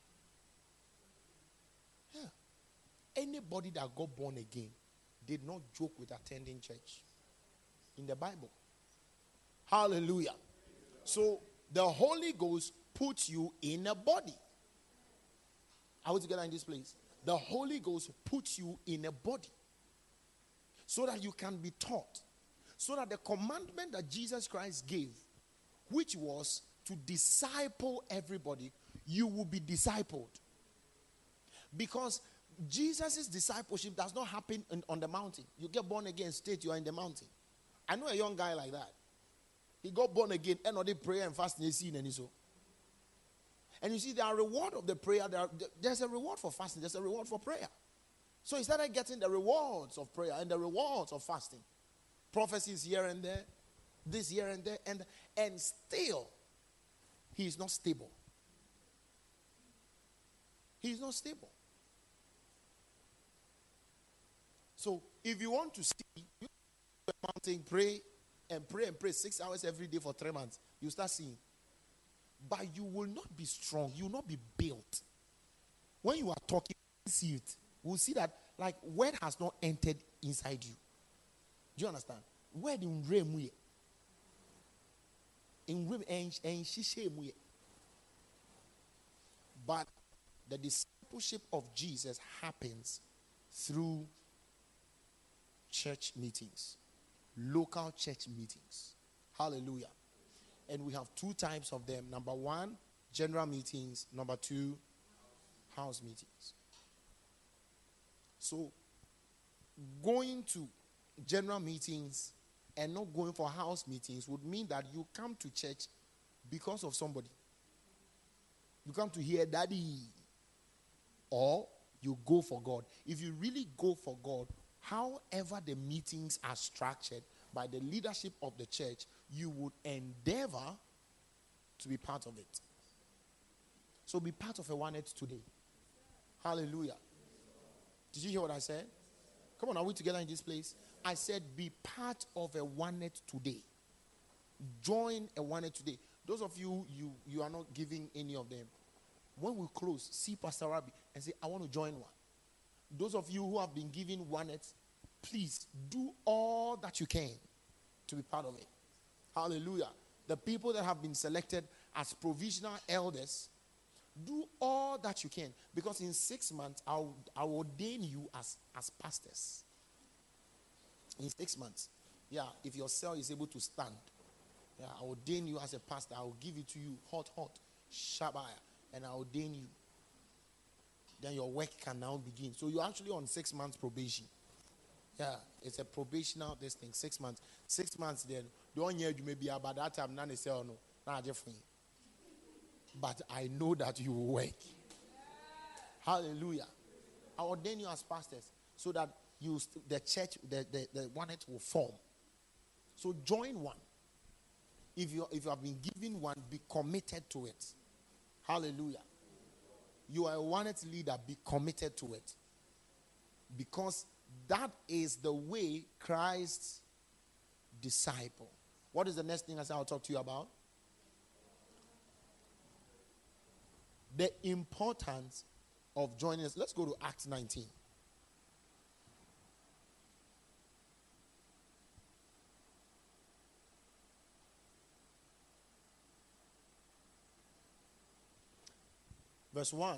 Yeah. Anybody that got born again did not joke with attending church. In the Bible. Hallelujah. So, the Holy Ghost puts you in a body. Are we together in this place? The Holy Ghost puts you in a body. So that you can be taught. So that the commandment that Jesus Christ gave, which was to disciple everybody, you will be discipled. Because Jesus' discipleship does not happen on the mountain. You get born again, straight, you are in the mountain. I know a young guy like that. He got born again, and all the prayer and fasting is seen, and so. And you see, there are reward of the prayer. There's a reward for fasting. There's a reward for prayer. So he started getting the rewards of prayer and the rewards of fasting. Prophecies here and there. this here and there, and still he is not stable. He is not stable. So if you want to see, you go to a mountain, pray and pray and pray 6 hours every day for 3 months, you start seeing. But you will not be strong. You will not be built. When you are talking, see it. We'll see that like word has not entered inside you. Do you understand? Word in remuye. In rem and shishe. But the discipleship of Jesus happens through church meetings, local church meetings. Hallelujah. And we have 2 types of them. Number 1, general meetings. Number 2, house meetings. So, going to general meetings and not going for house meetings would mean that you come to church because of somebody. You come to hear daddy, or you go for God. If you really go for God, however the meetings are structured by the leadership of the church, you would endeavor to be part of it. So be part of a Oneness today. Hallelujah. Did you hear what I said? Come on, are we together in this place? I said be part of a Oneness today. Join a Oneness today. Those of you are not giving any of them. When we close, see Pastor Rabbi and say, I want to join one. Those of you who have been given Oneness, please do all that you can to be part of it. Hallelujah. The people that have been selected as provisional elders, do all that you can. Because in 6 months, I'll ordain you as pastors. In 6 months. Yeah, if your cell is able to stand. Yeah, I'll ordain you as a pastor. I'll give it to you hot, Shabaya. And I'll ordain you. Then your work can now begin. So you're actually on 6 months probation. Yeah, it's a probational this thing, 6 months. 6 months then, the 1 year you may be about that time, none say, oh no, not different. But I know that you will work. Hallelujah. I ordain you as pastors so that the church, the Oneness will form. So join one. If you have been given one, be committed to it. Hallelujah. You are a Oneness leader, be committed to it. Because that is the way Christ's disciple. What is the next thing I'll talk to you about? The importance of joining us. Let's go to Acts 19. Verse 1.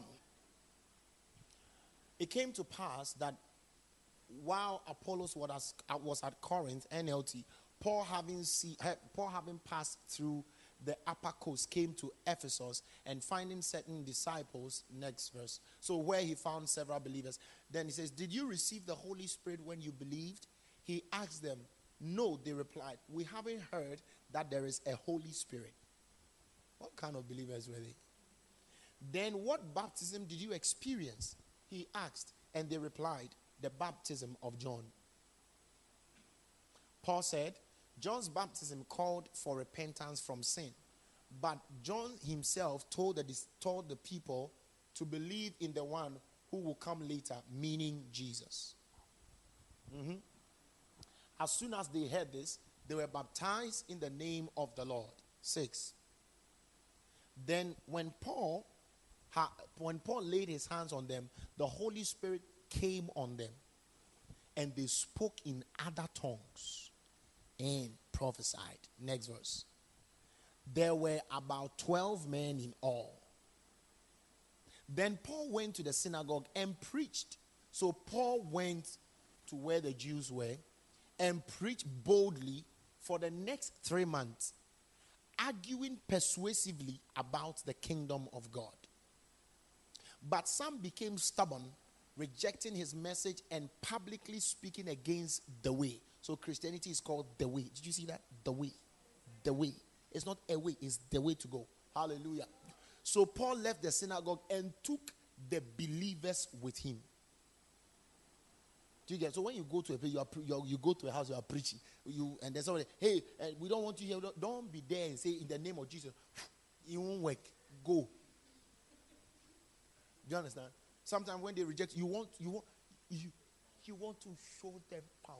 It came to pass that while Apollos was at Corinth, NLT, Paul having passed through the upper coast, came to Ephesus, and finding certain disciples, next verse, so where he found several believers. Then he says, did you receive the Holy Spirit when you believed? He asked them. No, they replied, we haven't heard that there is a Holy Spirit. What kind of believers were they? Then what baptism did you experience? He asked, and they replied, the baptism of John. Paul said, John's baptism called for repentance from sin. But John himself told the people to believe in the one who will come later, meaning Jesus. As soon as they heard this, they were baptized in the name of the Lord. 6. Then when Paul laid his hands on them, the Holy Spirit came on them, and they spoke in other tongues and prophesied. Next verse. There were about 12 men in all. Then Paul went to the synagogue and preached. So Paul went to where the Jews were and preached boldly for the next 3 months, arguing persuasively about the kingdom of God. But some became stubborn, rejecting his message and publicly speaking against the way. So Christianity is called the way. Did you see that? The way. The way. It's not a way, it's the way to go. Hallelujah. So Paul left the synagogue and took the believers with him. Do you get? So when you go to a place, you go to a house, you are preaching, and there's somebody, hey, we don't want you here. Don't be there and say in the name of Jesus. It won't work. Go. Do you understand? Sometimes when they reject, you want to show them power.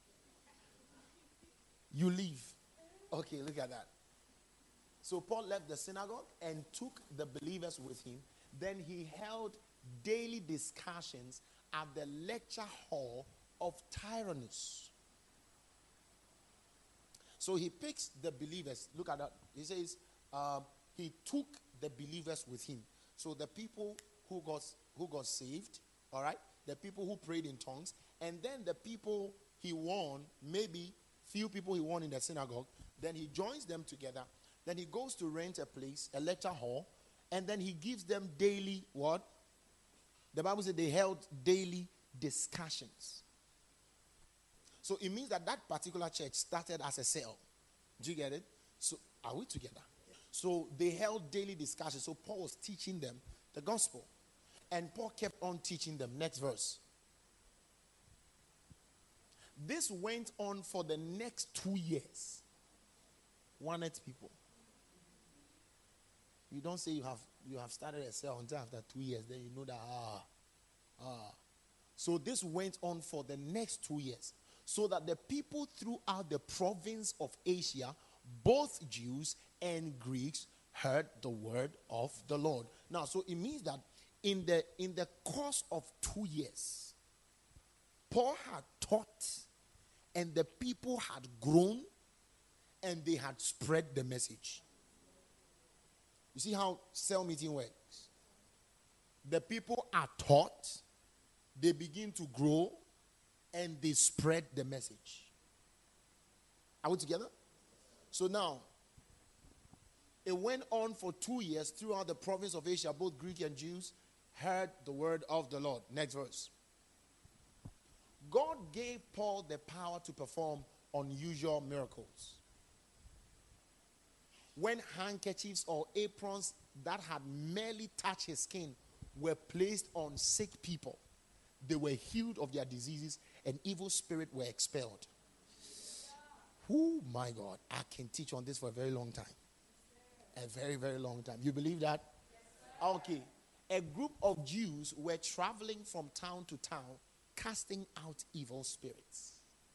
You leave. Okay, look at that. So Paul left the synagogue and took the believers with him. Then he held daily discussions at the lecture hall of Tyrannus. So he picks the believers. Look at that. He says he took the believers with him. So the people who got saved, all right, the people who prayed in tongues, and then the people he won, maybe few people he won in the synagogue, then he joins them together. Then he goes to rent a place, a lecture hall, and then he gives them daily what? The Bible said they held daily discussions. So it means that particular church started as a cell. Do you get it? So are we together? So they held daily discussions. So Paul was teaching them the gospel. And Paul kept on teaching them. Next verse. This went on for the next 2 years. 100 people. You don't say you have started a cell until after 2 years. Then you know that, So this went on for the next 2 years. So that the people throughout the province of Asia, both Jews and Greeks, heard the word of the Lord. Now, so it means that in the course of 2 years, Paul had taught, and the people had grown, and they had spread the message. You see how cell meeting works? The people are taught, they begin to grow, and they spread the message. Are we together? So now, it went on for 2 years throughout the province of Asia. Both Greek and Jews heard the word of the Lord. Next verse. God gave Paul the power to perform unusual miracles. When handkerchiefs or aprons that had merely touched his skin were placed on sick people, they were healed of their diseases and evil spirits were expelled. Oh my God, I can teach on this for a very long time. A very, very long time. You believe that? Okay. A group of Jews were traveling from town to town, casting out evil spirits.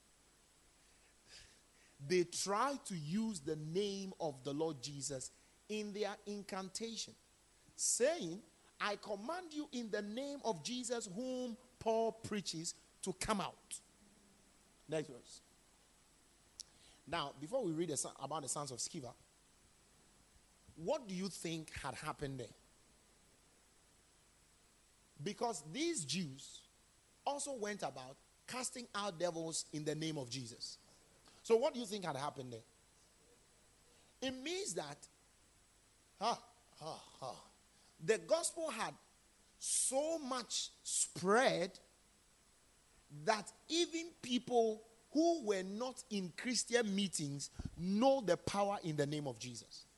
They tried to use the name of the Lord Jesus in their incantation, saying, I command you in the name of Jesus whom Paul preaches to come out. Next verse. Now, before we read about the sons of Sceva, what do you think had happened there? Because these Jews also went about casting out devils in the name of Jesus. So what do you think had happened there? It means that the gospel had so much spread that even people who were not in Christian meetings know the power in the name of Jesus.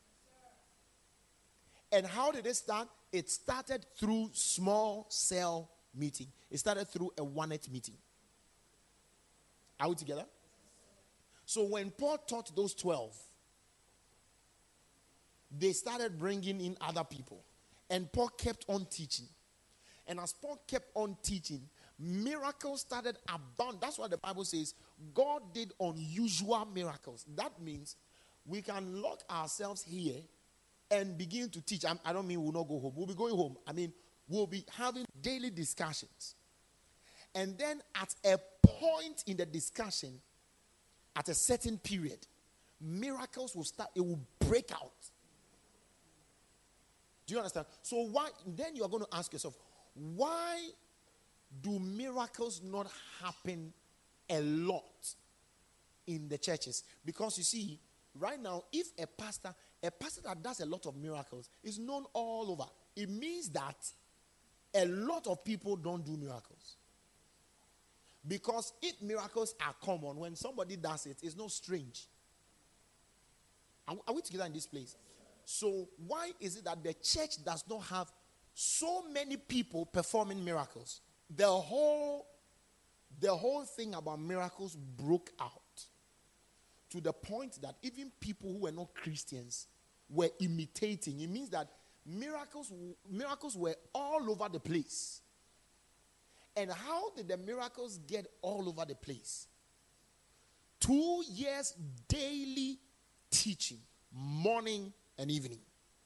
And how did it start? It started through small cell meeting. It started through a one-night meeting. Are we together? So when Paul taught those 12, they started bringing in other people. And Paul kept on teaching. And as Paul kept on teaching, miracles started abound. That's what the Bible says. God did unusual miracles. That means we can lock ourselves here and begin to teach. I don't mean we'll not go home. We'll be going home. I mean, we'll be having daily discussions. And then at a point in the discussion, at a certain period, miracles will start. It will break out. Do you understand? So why? Then you are going to ask yourself, why do miracles not happen a lot in the churches? Because you see, right now, if a pastor that does a lot of miracles is known all over, it means that a lot of people don't do miracles. Because if miracles are common, when somebody does it, it's not strange. Are we together in this place? So why is it that the church does not have so many people performing miracles? The whole the whole thing about miracles broke out to the point that even people who were not Christians were imitating. It means that miracles were all over the place. And how did the miracles get all over the place? 2 years daily teaching, morning and evening.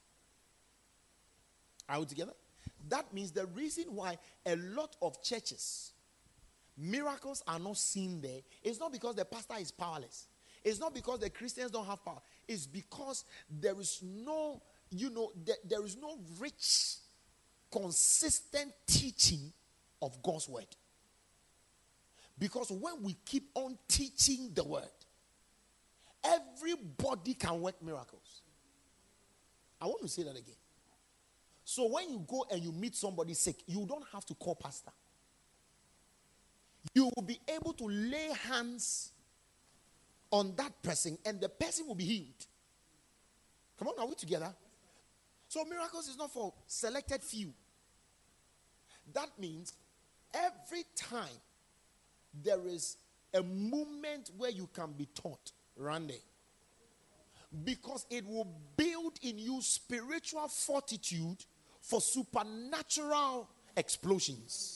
Are we together? That means the reason why a lot of churches, miracles are not seen there, is not because the pastor is powerless. It's not because the Christians don't have power. It's because there is no, there is no rich, consistent teaching of God's word. Because when we keep on teaching the word, everybody can work miracles. I want to say that again. So when you go and you meet somebody sick, you don't have to call pastor. You will be able to lay hands on that person and the person will be healed. Come on, are we together? So miracles is not for selected few. That means every time there is a moment where you can be taught, run there. Because it will build in you spiritual fortitude for supernatural explosions.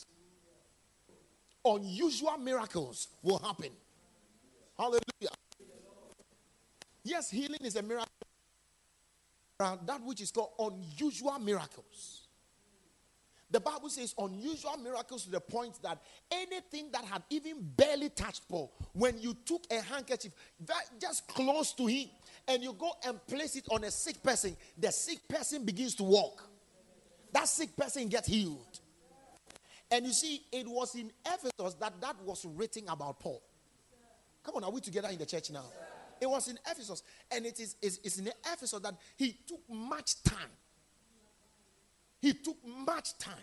Unusual miracles will happen. Hallelujah. Yes, healing is a miracle. That which is called unusual miracles. The Bible says unusual miracles to the point that anything that had even barely touched Paul, when you took a handkerchief just close to him and you go and place it on a sick person, the sick person begins to walk. That sick person gets healed. And you see, it was in Ephesus that was written about Paul. Come on, are we together in the church now? It was in Ephesus. And it's in Ephesus that he took much time. He took much time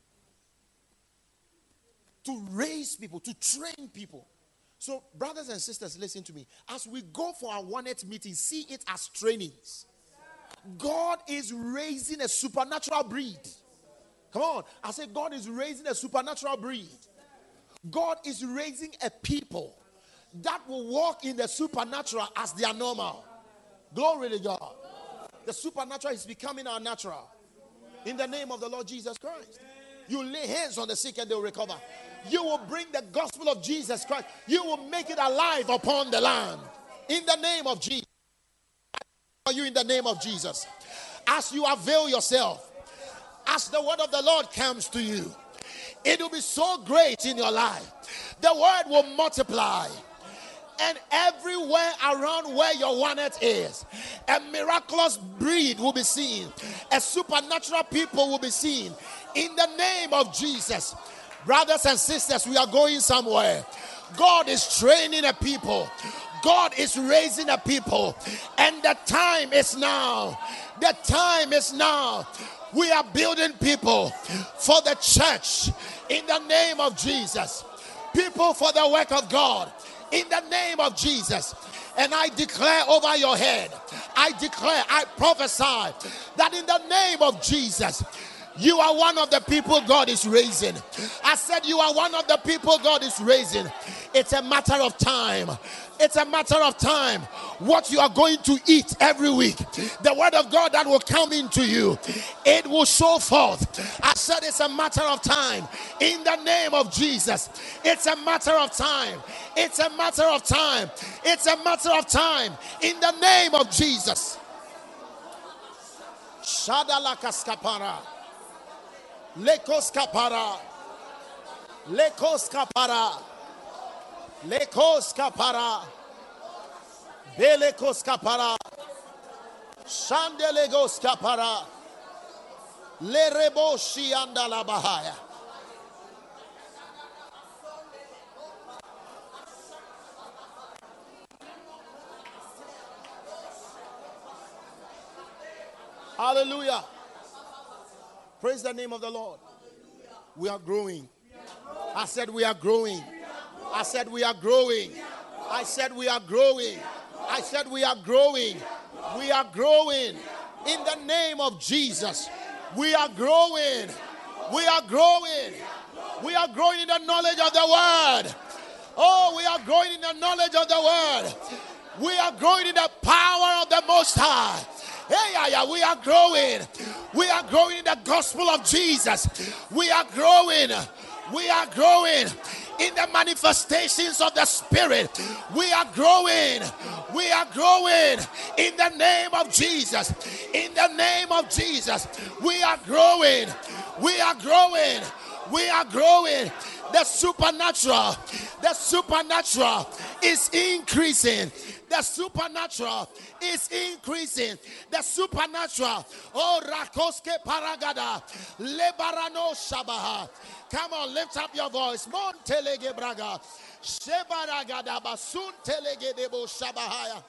to raise people, to train people. So, brothers and sisters, listen to me. As we go for our one-night meeting, see it as trainings. God is raising a supernatural breed. Come on. I say God is raising a supernatural breed. God is raising a people that will walk in the supernatural as their normal. Glory to God. The supernatural is becoming our natural. In the name of the Lord Jesus Christ. You lay hands on the sick and they will recover. You will bring the gospel of Jesus Christ. You will make it alive upon the land. In the name of Jesus. You in the name of Jesus. As you avail yourself, as the word of the Lord comes to you, it will be so great in your life. The word will multiply. And everywhere around where your one-earth is, a miraculous breed will be seen. A supernatural people will be seen. In the name of Jesus. Brothers and sisters, we are going somewhere. God is training a people. God is raising a people. And the time is now. The time is now. We are building people for the church. In the name of Jesus. People for the work of God. In the name of Jesus. And I declare over your head, I prophesy that in the name of Jesus, you are one of the people God is raising. I said you are one of the people God is raising. It's a matter of time. It's a matter of time. What you are going to eat every week, the word of God that will come into you, it will show forth. I said it's a matter of time. In the name of Jesus, it's a matter of time. It's a matter of time. It's a matter of time. In the name of Jesus. Shadalakaskapara. Lekoskapara. Lekoskapara. Lekoskapara. Belekoskapara. Shandelegoskapara. Lereboshi andala bahaya. Hallelujah. Praise the name of the Lord. We are growing. I said we are growing. I said we are growing. I said we are growing. I said we are growing. We are growing. In the name of Jesus. We are growing. We are growing. We are growing in the knowledge of the word. Oh, we are growing in the knowledge of the word. We are growing in the power of the Most High. Hey, we are growing. We are growing in the gospel of Jesus. We are growing. We are growing in the manifestations of the Spirit. We are growing. We are growing in the name of Jesus. In the name of Jesus. We are growing. We are growing. We are growing. The supernatural is increasing. The supernatural is increasing. The supernatural. Oh, Rakoske Paragada. Lebarano Shabaha. Come on, lift up your voice. Montelege Braga. Shebaragada Basun Telegedebo Shabahaya.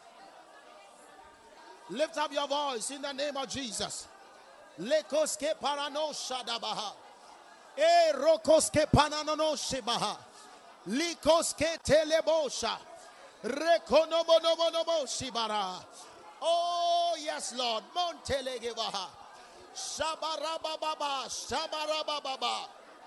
Lift up your voice in the name of Jesus. Lekoske Parano Shadabaha. E Rokoske Panano Shibaha. Likoske Telebosha. Rekonobonobonobo Shibara. Oh, yes, Lord. Montelegevaha. Shabarababa. Shabarababa.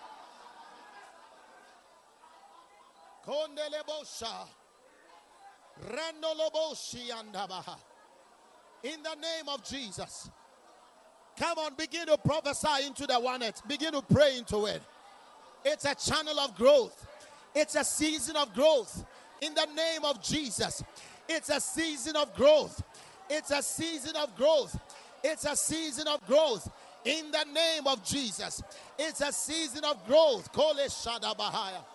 Kondelebosha. Rendoloboshi andabaha. In the name of Jesus. Come on, begin to prophesy into the one. Begin to pray into it. It's a channel of growth. It's a season of growth. In the name of Jesus. It's a season of growth. It's a season of growth. It's a season of growth. In the name of Jesus. It's a season of growth. Kole Shadabahaya.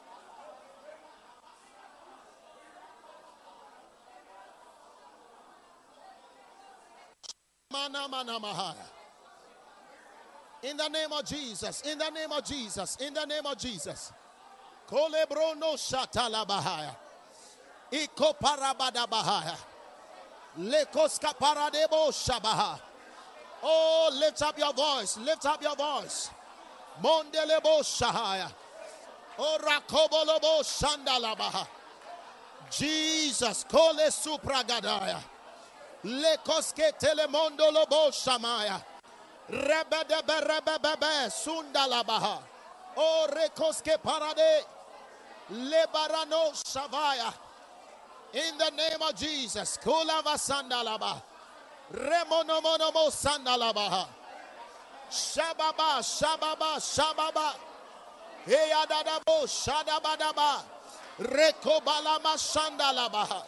Mana mana mahaya. In the name of Jesus. In the name of Jesus. In the name of Jesus. Kole brono shatala bahaya. Iko parabada bahaya. Lekoska paradebo shabaha. Oh, lift up your voice. Lift up your voice. Mondelebo shahaya. Oh, rakobolobo shandalabaha. Jesus. Kole supragadaya. Lekoske telemondo lobo shamaya. Rebebe sundalabaha. Oh, rekoske parade. Lebarano shavaya. In the name of Jesus. Kulava sandalaba. Remonomonomo sandalabaha. Shababa, shababa, shababa. Eyadadabo, shadabadaba. Rekobalama sandalabaha.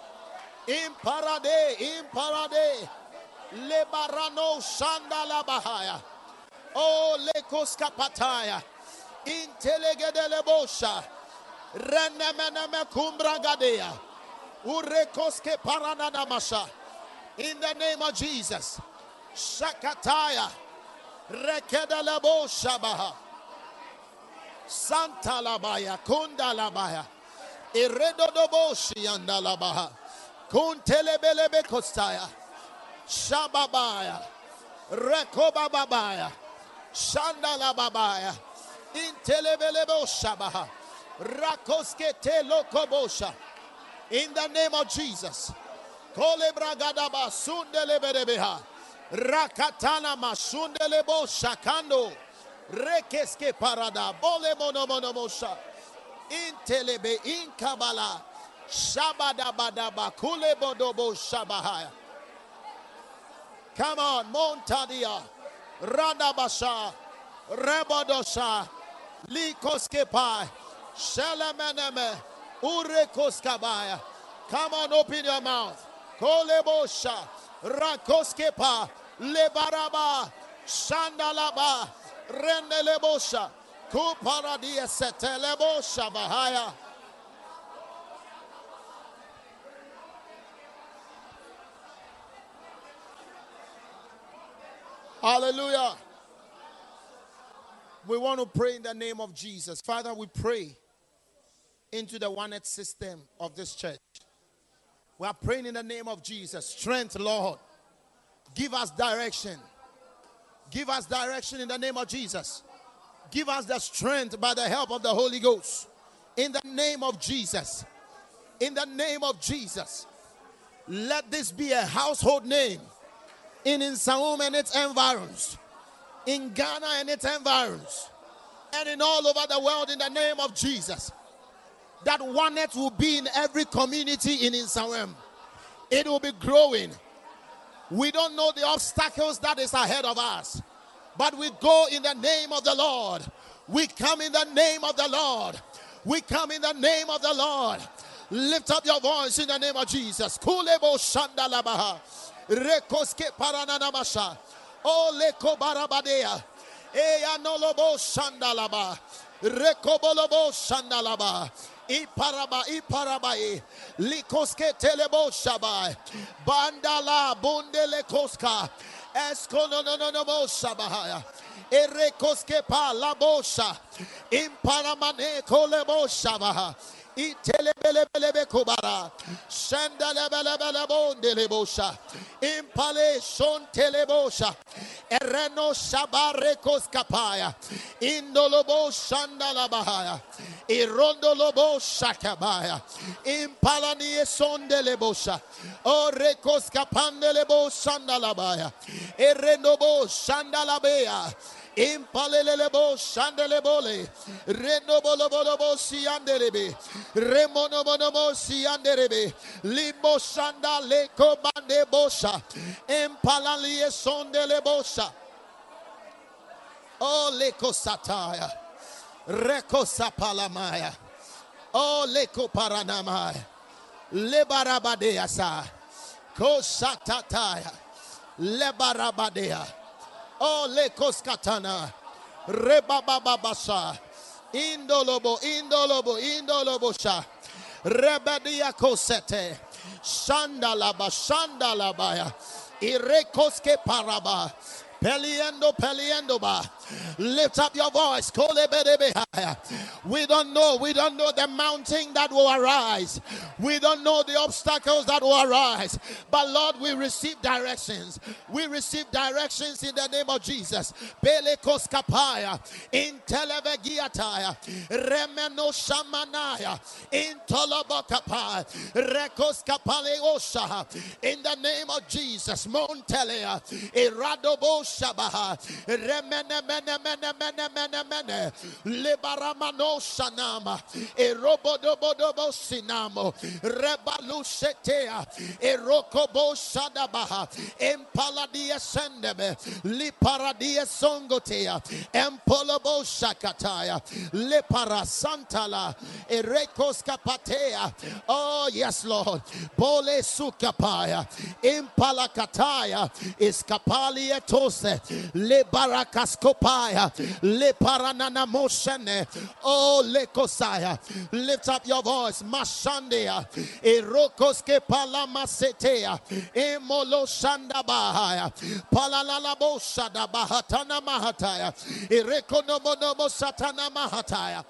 Imparade. Lebarano shandalabahaya. Oh, lekoskapataya. Intelegedelebosha. Renemeneme kumbragadea. Urekoske paranadamasha. In the name of Jesus. Shakataya. Rekedelebo shabaha. Santa labaya. Kunda labaya. Iredodoboshi andalabaha. Kuntelebelebe kostaya. Shababaya. Rekobababaya. Shandalababaya. Intelebelebo shabaha. Rakoske te lokobosha. In the name of Jesus. Kolebragadaba sundeleberebeha. Rakatana masundelebo shakando. Rekeske parada. Bole monomonomosha. Intelebe inkabala. Shabadabadaba kulebodobo shabahaya. Come on, Montadia. Radabasha. Rebodosha. Likoskepai. Shelemeneme. Urekoskabaya. Come on, open your mouth. Kolebosha. Rakoskepa. Lebaraba. Shandalaba. Rendelebosha. Kuparadia setelebosha bahaya. Hallelujah. We want to pray in the name of Jesus. Father, we pray into the one-earth system of this church. We are praying in the name of Jesus. Strength, Lord. Give us direction. Give us direction in the name of Jesus. Give us the strength by the help of the Holy Ghost. In the name of Jesus. In the name of Jesus. Let this be a household name in Nsaum and its environs. In Ghana and its environs. and in all over the world in the name of Jesus. That oneness will be in every community in Insawam. It will be growing. We don't know the obstacles that is ahead of us, but we go in the name of the Lord. We come in the name of the Lord. We come in the name of the Lord. Lift up your voice in the name of Jesus. Kulebo shandalabaha. Rekoske parananamasha. Oleko barabadea. Eyanolobo shandalaba. Rekobolobo shandalaba. Iparabai. Likoske telebo shabai. Bandala bundele koska. Eskonononomo shabahaya. Erekoske pa la bosha. Imparamane kolebo shabaha. Itelebelebelebe kubara. Shandalebelebele bondelebosha. Impale son telebosha. Ereno shabarekos kapaya. Indolobo shandalabahaya. Irondolobo shakabaya. Impalani son delebosha. O rekos kapandelebo shandalabaya. Erenobo shandalabea. Impalelebo shandelebole renobolobo siandelebe remonomonomo siandelebe limbo shanda leko bande bosha impalalie sondelebosha o leko sataya reko sapalamaya o leko paranamaya lebarabadea sa ko satataya lebarabadea. Oh, lekos katana, rebabababasa, indolobo sha, rebadia kosete, shandalabaya, irekoske paraba, peliendo ba. Lift up your voice. We don't know the mountain that will arise. We don't know the obstacles that will arise. But Lord, we receive directions. We receive directions in the name of Jesus. Belekos kapaya, in televegiataya, remeno shamanaya, in tolobokapaya, rekos kapale osha, in the name of Jesus. Montelea, iradobo shabaha, remene Lebaramano Shanama, Erobodobodobo Sinamo, Rebalushetea, Erokobo Shadabaha, Empaladia Sendebe, Liparadia Songotea, Empolobo Shakataya, Lepara Santala, Erekos Kapatea. Oh, yes, Lord. Bole Sukapaya, Impalakataya, Iskapalia Tose, Lebarakaskopaya. Le paranana moshene. Oh, le kosaya. Lift up your voice. Mashandea. Erokoske palamasetea. Emolo shanda bahaya. Palalabo shada bahatana mahataya. Erekonomonomo satana mahataya.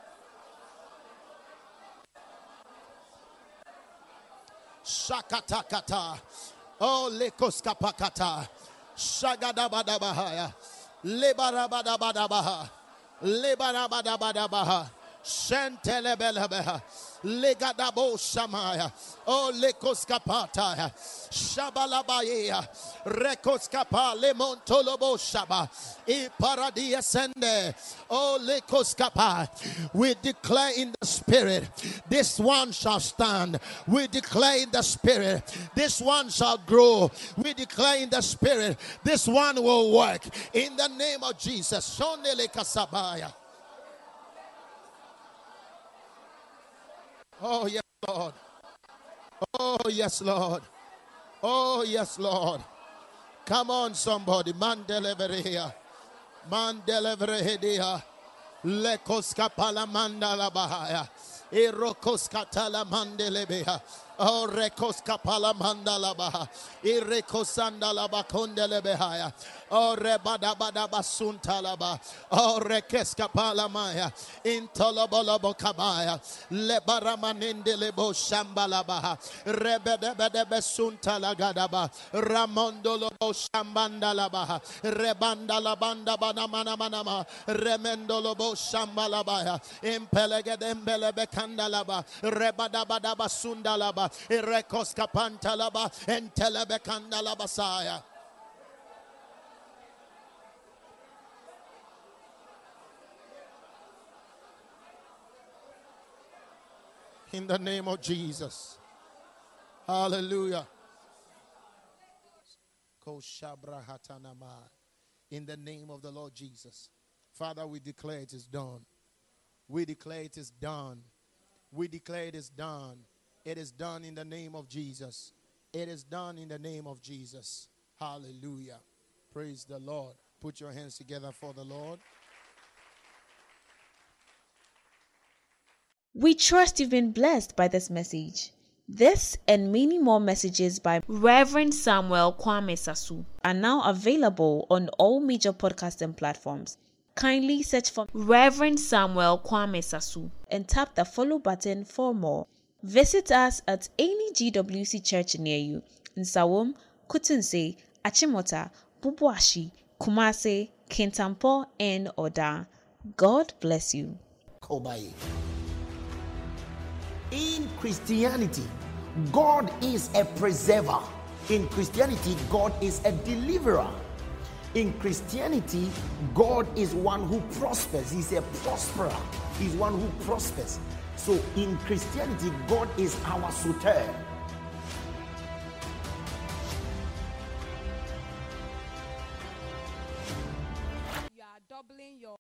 Shakatakata. Oh, le koskapakata. Shagadabadabahaya. Lebarabadabadabaha, Lebarabadabadabaha, Shantelebelebeha, Legadabo Shamaya, O Lekoskapata, Shabalabaya, Rekoskapa, Lemontolobo Shaba, E Paradia Sende, O Lekoskapa. We declare in the spirit, this one shall stand. We declare in the spirit, this one shall grow. We declare in the spirit, this one will work. In the name of Jesus. Shonele Kasabaya. Oh, yes, Lord. Oh, yes, Lord. Oh, yes, Lord. Come on, somebody. Man deliver here. Man deliver here. Lekoska palamanda la bahaya. Irokoska talamandelebeha. Oh, rekoska palamanda la baha. Irekosanda la bakondelebeha. Oh, rebada basunta la ba. Oh, rekeska palamaya. Intolobolobo kabaya. Lebaramanendelebo shambala baha. Rebede besunta la gadaba. Ramondolobo shambanda la baha. Rebanda la banda banamana manama. Remendolobo shambala baya. Impelegedembele bekandalaba. Rebada basundalaba. Irekoska pantalaba. Entelebekandalaba saya. In the name of Jesus. Hallelujah. In the name of the Lord Jesus. Father, we declare it is done. We declare it is done. We declare it is done. It is done in the name of Jesus. It is done in the name of Jesus. Hallelujah. Praise the Lord. Put your hands together for the Lord. We trust you've been blessed by this message. This and many more messages by Reverend Samuel Kwame Sasu are now available on all major podcasting platforms. Kindly search for Reverend Samuel Kwame Sasu and tap the follow button for more. Visit us at any GWC church near you in Sawum, Kutunse, Achimota, Bubuashi, Kumase, Kintampo, and Oda. God bless you. Kobai. In Christianity, God is a preserver. In Christianity, God is a deliverer. In Christianity, God is one who prospers. He's a prosperer. He's one who prospers. So in Christianity, God is our soter. You are doubling your